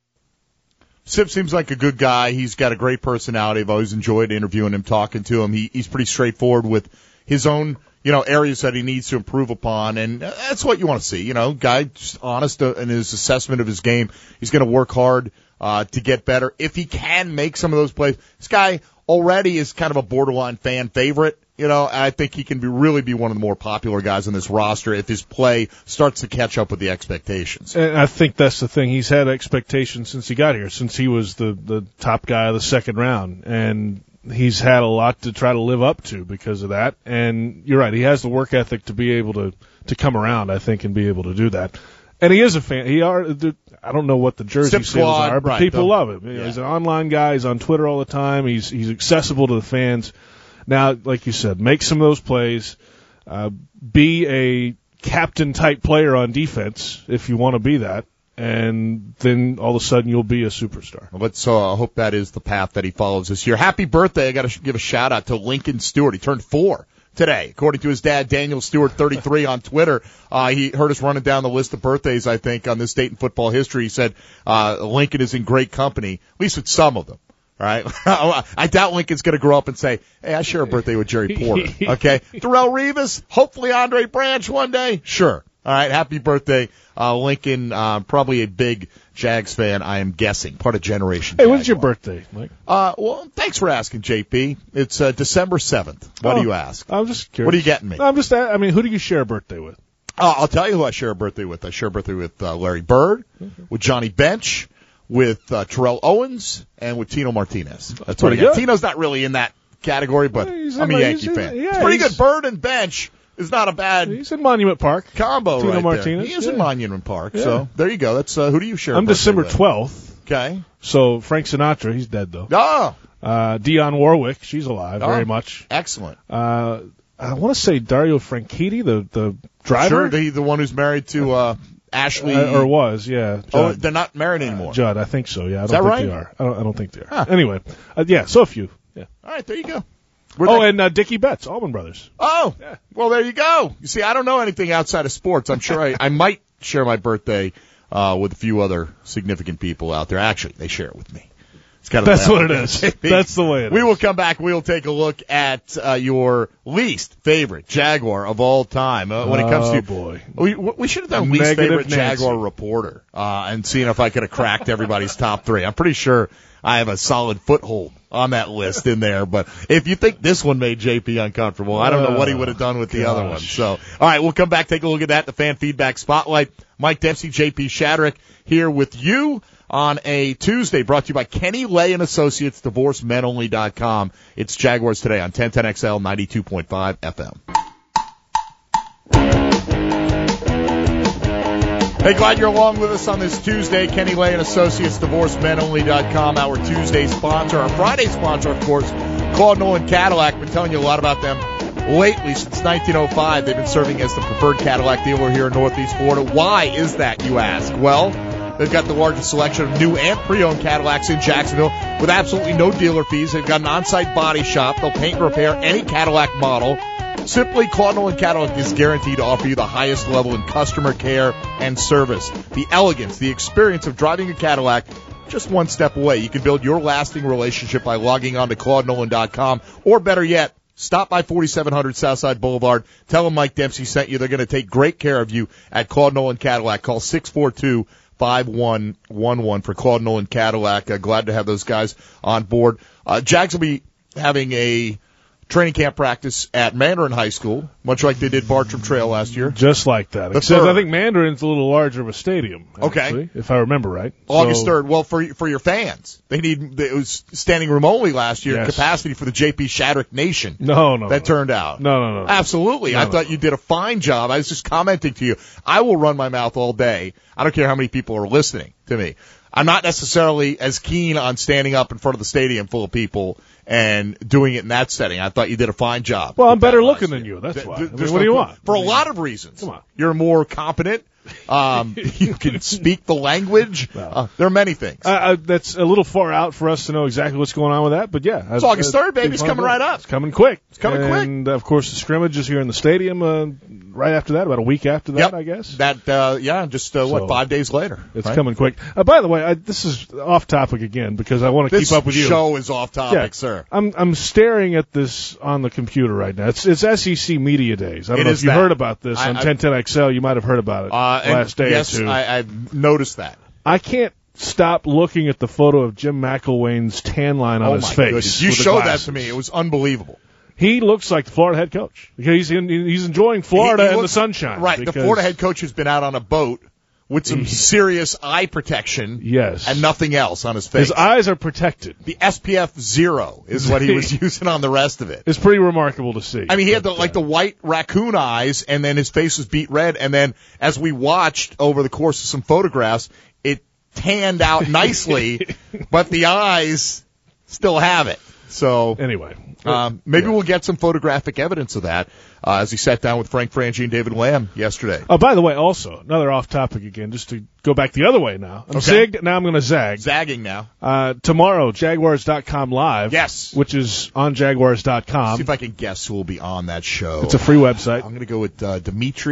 Sip seems like a good guy. He's got a great personality. I've always enjoyed interviewing him, talking to him. He, he's pretty straightforward with his own, you know, areas that he needs to improve upon, and that's what you want to see. You know, guy just honest in his assessment of his game. He's going to work hard uh, to get better. If he can make some of those plays, this guy already is kind of a borderline fan favorite. You know, I think he can be really be one of the more popular guys on this roster if his play starts to catch up with the expectations. And I think that's the thing. He's had expectations since he got here, since he was the, the top guy of the second round. And he's had a lot to try to live up to because of that. And you're right, he has the work ethic to be able to, to come around, I think, and be able to do that. And he is a fan. He are. I don't know what the jersey Step sales squad, are, but right, people though. love him. You know, Yeah. He's an online guy. He's on Twitter all the time. He's he's accessible to the fans. Now, like you said, make some of those plays. Uh, be a captain-type player on defense if you want to be that, and then all of a sudden you'll be a superstar. Well, let's uh, hope that is the path that he follows this year. Happy birthday. I got to sh- give a shout-out to Lincoln Stewart. He turned four today, according to his dad, Daniel Stewart, thirty-three, on Twitter. Uh, he heard us running down the list of birthdays, I think, on this date in football history. He said uh, Lincoln is in great company, at least with some of them. All right. I doubt Lincoln's going to grow up and say, hey, I share a birthday with Jerry Porter. Okay. Darrelle Revis, hopefully Andre Branch one day. Sure. All right. Happy birthday, uh, Lincoln. Uh, probably a big Jags fan, I am guessing. Part of Generation Hey, Jaguar. when's your birthday, Mike? Uh, well, thanks for asking, J P. It's uh, December seventh. What oh, do you ask? I'm just curious. What are you getting me? I'm just, I mean, who do you share a birthday with? Uh, I'll tell you who I share a birthday with. I share a birthday with uh, Larry Bird, mm-hmm. with Johnny Bench, with uh, Terrell Owens, and with Tino Martinez. That's what I got. Tino's not really in that category, but yeah, I'm a Yankee in, fan. Yeah, it's pretty good. Bird and Bench is not a bad He's in Monument Park. combo Tino right Martinez, there. He is yeah. in Monument Park, Yeah. so there you go. That's uh, who do you share? I'm a birthday December with? twelfth. Okay. So Frank Sinatra, he's dead though. Oh, Uh, Dionne Warwick, she's alive oh, very much. excellent. Uh, I want to say Dario Franchitti, the the driver, Sure, the the one who's married to uh, Ashley, uh, or was, yeah. oh, Judd. they're not married anymore. Uh, Judd, I think so. Yeah, I don't that think right? they are. I don't, I don't think they are. Huh. Anyway, uh, yeah. So a few. Yeah. All right, there you go. We're Oh, that- and uh, Dickie Betts, Allman Brothers. Oh, Yeah. well, there you go. You see, I don't know anything outside of sports. I'm sure I, I might share my birthday uh, with a few other significant people out there. Actually, they share it with me. It's kind of That's what it is. That's the way it is. We will come back. We'll take a look at uh, your least favorite Jaguar of all time. Uh, when it comes oh, to boy. We, we should have done A least negative favorite Nancy. Jaguar reporter uh, and seeing if I could have cracked everybody's top three. I'm pretty sure I have a solid foothold on that list in there. But if you think this one made J P uncomfortable, I don't know what he would have done with the gosh. other one. So, all right, we'll come back, take a look at that, the Fan Feedback Spotlight. Mike Dempsey, J P Shadrick here with you on a Tuesday, brought to you by Kenny Lay and Associates, divorce men only dot com. It's Jaguars Today on ten ten X L ninety-two point five F M. Hey, glad you're along with us on this Tuesday. Kenny Lay and Associates, divorce men only dot com, our Tuesday sponsor. Our Friday sponsor, of course, Claude Nolan Cadillac. Been telling you a lot about them lately. Since nineteen oh five, they've been serving as the preferred Cadillac dealer here in Northeast Florida. Why is that, you ask? Well, they've got the largest selection of new and pre-owned Cadillacs in Jacksonville with absolutely no dealer fees. They've got an on-site body shop. They'll paint and repair any Cadillac model. Simply, Claude Nolan Cadillac is guaranteed to offer you the highest level in customer care and service. The elegance, the experience of driving a Cadillac, just one step away. You can build your lasting relationship by logging on to Claude Nolan dot com, or better yet, stop by forty-seven hundred Southside Boulevard. Tell them Mike Dempsey sent you. They're going to take great care of you at Claude Nolan Cadillac. Call six four two, five one one one for Claude Nolan Cadillac. Uh, glad to have those guys on board. Uh, Jags will be having a training camp practice at Mandarin High School, much like they did Bartram Trail last year. Just like that. The Except third. I think Mandarin's a little larger of a stadium. Okay. Actually, if I remember right. August So- third. Well, for for your fans, they need it was standing room only last year. Yes. Capacity for the J P Shadrick Nation. No, no. That no. turned out. No, no, no. no. Absolutely. No, I no, thought no. you did a fine job. I was just commenting to you. I will run my mouth all day. I don't care how many people are listening to me. I'm not necessarily as keen on standing up in front of the stadium full of people and doing it in that setting. I thought you did a fine job. Well, I'm with that better last looking than year. you. That's Th- why. th- I mean, there's what no do you que- want? For I a mean, lot of reasons. Come on. You're more competent. Um, you can speak the language. Uh, there are many things. Uh, uh, that's a little far out for us to know exactly what's going on with that, but yeah. It's August third, baby. It's coming right up. It's coming quick. It's coming quick. And, of course, the scrimmage is here in the stadium uh, right after that, about a week after that, Yep. I guess. That, uh, yeah, just, uh, what, So, five days later. It's right? coming quick. Uh, by the way, I, this is off topic again because I want to This keep up with you. show is off topic, Yeah. sir. I'm I'm staring at this on the computer right now. It's it's S E C Media Days. I don't It know is if you that. heard about this I- on I- ten ten X L. You might have heard about it Uh, and last day yes, or two. I, I've noticed that. I can't stop looking at the photo of Jim McElwain's tan line on Oh his my face. goodness. You with the showed that glasses. to me. It was unbelievable. He looks like the Florida head coach because he's in, he's enjoying Florida He- he and the looks- sunshine. Right. The because- Florida head coach has been out on a boat with some serious eye protection. Yes. And nothing else on his face. His eyes are protected. The S P F zero is what he was using on the rest of it. It's pretty remarkable to see. I mean, he had the, But, like uh, the white raccoon eyes, and then his face was beat red. And then as we watched over the course of some photographs, it tanned out nicely, but the eyes still have it. So Anyway. um, maybe Yeah. we'll get some photographic evidence of that uh, as he sat down with Frank Frangie and David Lamb yesterday. Oh, by the way, also, another off topic again, just to go back the other way now. I'm Okay. zigged, now I'm going to zag. Zagging now. Uh, tomorrow, Jaguars dot com live. Yes. Which is on Jaguars dot com. See if I can guess who will be on that show. It's a free website. I'm going to go with uh,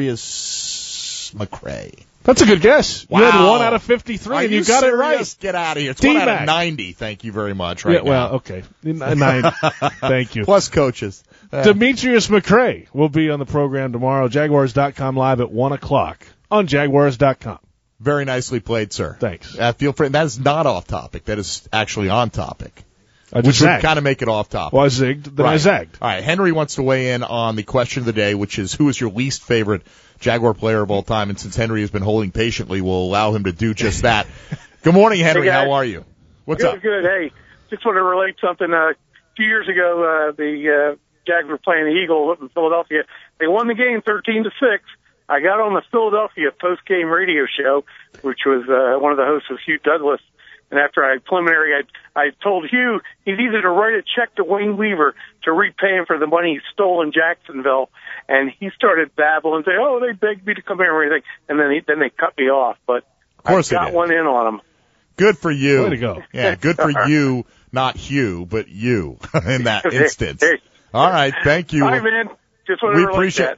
Demetrius McCrae. That's a good guess. You had Wow. one out of fifty-three, Are and you, you got it serious? right. Get out of here. It's one out of D-Mac. ninety. Thank you very much. Right Yeah, well, now. okay. Nine. Thank you. Plus coaches. Uh, Demetrius McCrae will be on the program tomorrow. Jaguars dot com live at one o'clock on Jaguars dot com. very nicely played, sir. Thanks. Uh, feel free. That is not off topic. That is actually on topic. I Which just would zagged. kind of make it off topic. Well, I zigged, then I Right. zagged. All right. Henry wants to weigh in on the question of the day, which is who is your least favorite Jaguar player of all time? And since Henry has been holding patiently, we'll allow him to do just that. Good morning, Henry. Hey, guys. How are you? What's good, up? Good. Hey, just want to relate something. Uh, a few years ago, uh, the uh, Jags were playing the Eagles up in Philadelphia. They won the game thirteen to six. I got on the Philadelphia post-game radio show, which was uh, one of the hosts was Hugh Douglas. And after I preliminary, I I told Hugh he needed to write a check to Wayne Weaver to repay him for the money he stole in Jacksonville. And he started babbling, saying, "Oh, they begged me to come here and everything." And then he, then they cut me off. But Of course I they got did. one in on him. Good for you. Way to go. Yeah, good for you, not Hugh, but you in that instance. Hey. All right, thank you. All right, man. Just want to We relate appreciate that.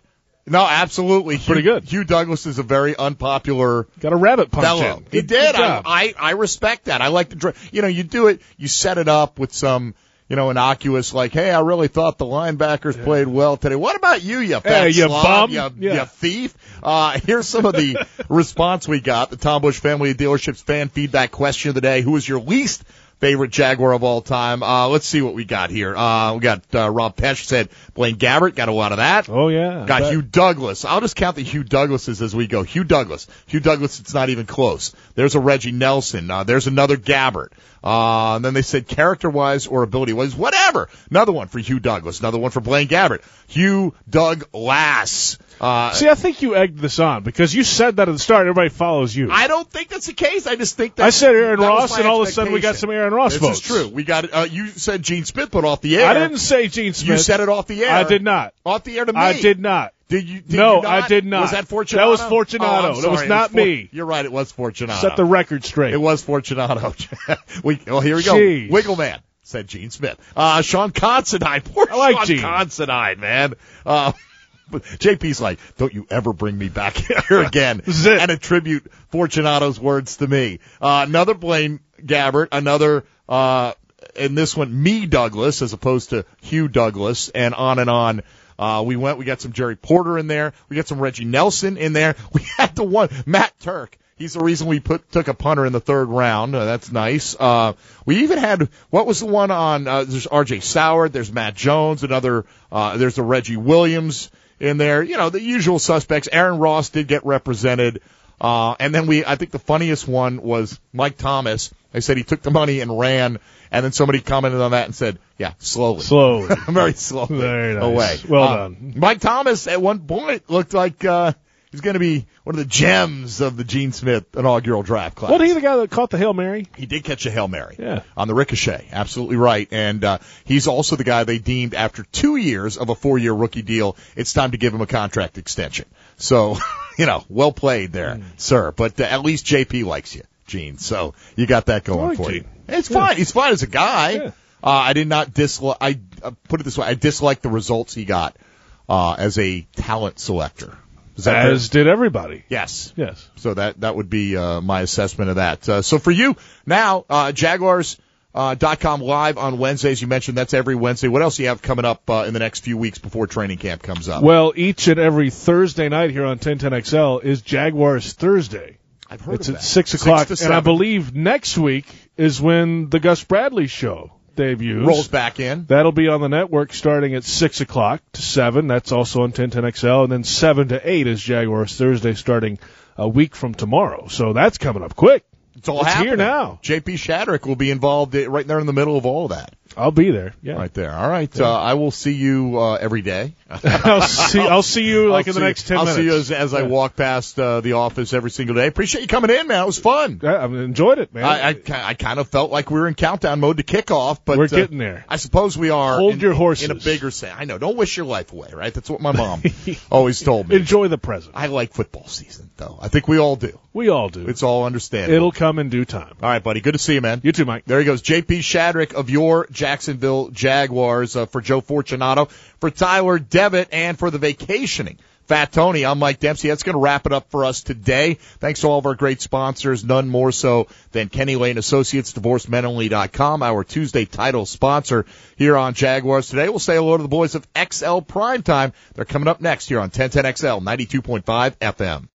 No, absolutely. Pretty Hugh, good. Hugh Douglas is a very unpopular Got a rabbit punch fellow. in. He Good- did. good job. I, I I respect that. I like the dra- you know you do it. You set it up with some you know innocuous like, hey, I really thought the linebackers yeah. played well today. What about you, you fat hey, you slob, bum, you, yeah. you thief? Uh, here's some of the response we got. The Tom Busch Family Dealerships fan feedback question of the day: who was your least favorite Jaguar of all time? Uh, let's see what we got here. Uh, we got, uh, Rob Pesch said Blaine Gabbert. Got a lot of that. Oh, yeah. Got Hugh Douglas. I'll just count the Hugh Douglases as we go. Hugh Douglas. Hugh Douglas, it's not even close. There's a Reggie Nelson. Uh, there's another Gabbert. Uh, and then they said character-wise or ability-wise, whatever. Another one for Hugh Douglas. Another one for Blaine Gabbert. Hugh Douglas. Uh, See, I think you egged this on because you said that at the start. Everybody follows you. I don't think that's the case. I just think that I said Aaron that Ross, and all of a sudden we got some Aaron Ross this votes. This is true. We got. Uh, you said Gene Smith put off the air. I didn't say Gene Smith. You said it off the air. I did not. Off the air to me. I did not. Did you? Did no, you not? I did not. Was that Fortunato? That was Fortunato. Oh, that was not it was me. For, you're right. It was Fortunato. Set the record straight. It was Fortunato. we, well, here we go. Jeez. Wiggleman said Gene Smith. Uh, Sean Considine. Poor I like Sean Gene. Considine, man. Uh, But J P's like, don't you ever bring me back here again This is it. and attribute Fortunato's words to me. Uh, another Blaine Gabbert, another, uh, in this one, me Douglas as opposed to Hugh Douglas, and on and on. Uh, we went, we got some Jerry Porter in there. We got some Reggie Nelson in there. We had the one, Matt Turk. He's the reason we put took a punter in the third round. Uh, that's nice. Uh, we even had, what was the one on, uh, there's R J Soward, there's Matt Jones, another, uh, there's the Reggie Williams in there. You know, the usual suspects. Aaron Ross did get represented. Uh, and then we, I think the funniest one was Mike Thomas. They said he took the money and ran, and then somebody commented on that and said, yeah, slowly. Slowly. Very slowly. Very nice. Away. Well uh, done. Mike Thomas at one point looked like, uh, he's going to be one of the gems of the Gene Smith inaugural draft class. Wasn't he the guy that caught the Hail Mary? He did catch a Hail Mary. Yeah. On the ricochet. Absolutely right. And, uh, he's also the guy they deemed after two years of a four-year rookie deal, it's time to give him a contract extension. So, you know, well played there, mm. sir. But uh, at least J P likes you, Gene. So you got that going like for Gene. you. It's yeah. fine. He's fine as a guy. Yeah. Uh, I did not dislike, I uh, put it this way, I disliked the results he got, uh, as a talent selector. Is that As fair? did everybody. Yes. Yes. So that that would be uh, my assessment of that. Uh, so for you now, uh, Jaguars uh, dot com live on Wednesdays. You mentioned that's every Wednesday. What else do you have coming up uh, in the next few weeks before training camp comes up? Well, each and every Thursday night here on ten ten X L is Jaguars Thursday. I've heard it's of at that. six o'clock, Six to and I seven. believe next week is when the Gus Bradley show debuts. Rolls back in. That'll be on the network starting at six o'clock to seven. That's also on ten ten X L. And then seven to eight is Jaguars Thursday starting a week from tomorrow. So that's coming up quick. It's all it's happening. here now. J P Shadrick will be involved right there in the middle of all of that. I'll be there. Yeah. Right there. All right. Yeah. Uh, I will see you uh, every day. I'll see. I'll see you like I'll in the see, next ten I'll minutes. see you as, as yeah. I walk past uh, the office every single day. Appreciate you coming in, man. It was fun. Yeah, I enjoyed it, man. I, I, I kind of felt like we were in countdown mode to kick off, but we're uh, getting there. I suppose we are. Hold in, your horses. in a bigger sense. I know. Don't wish your life away, right? That's what my mom always told me. Enjoy the present. I like football season, though. I think we all do. We all do. It's all understandable. It'll come in due time. All right, buddy. Good to see you, man. You too, Mike. There he goes. J P Shadrick of your Jacksonville Jaguars. Uh, for Joe Fortunato, for Tyler Devitt, and for the vacationing Fat Tony, I'm Mike Dempsey. That's going to wrap it up for us today. Thanks to all of our great sponsors, none more so than Kenny Lane Associates, divorce men only dot com, our Tuesday title sponsor here on Jaguars Today. We'll say hello to the boys of X L Primetime. They're coming up next here on ten ten X L, ninety-two point five F M.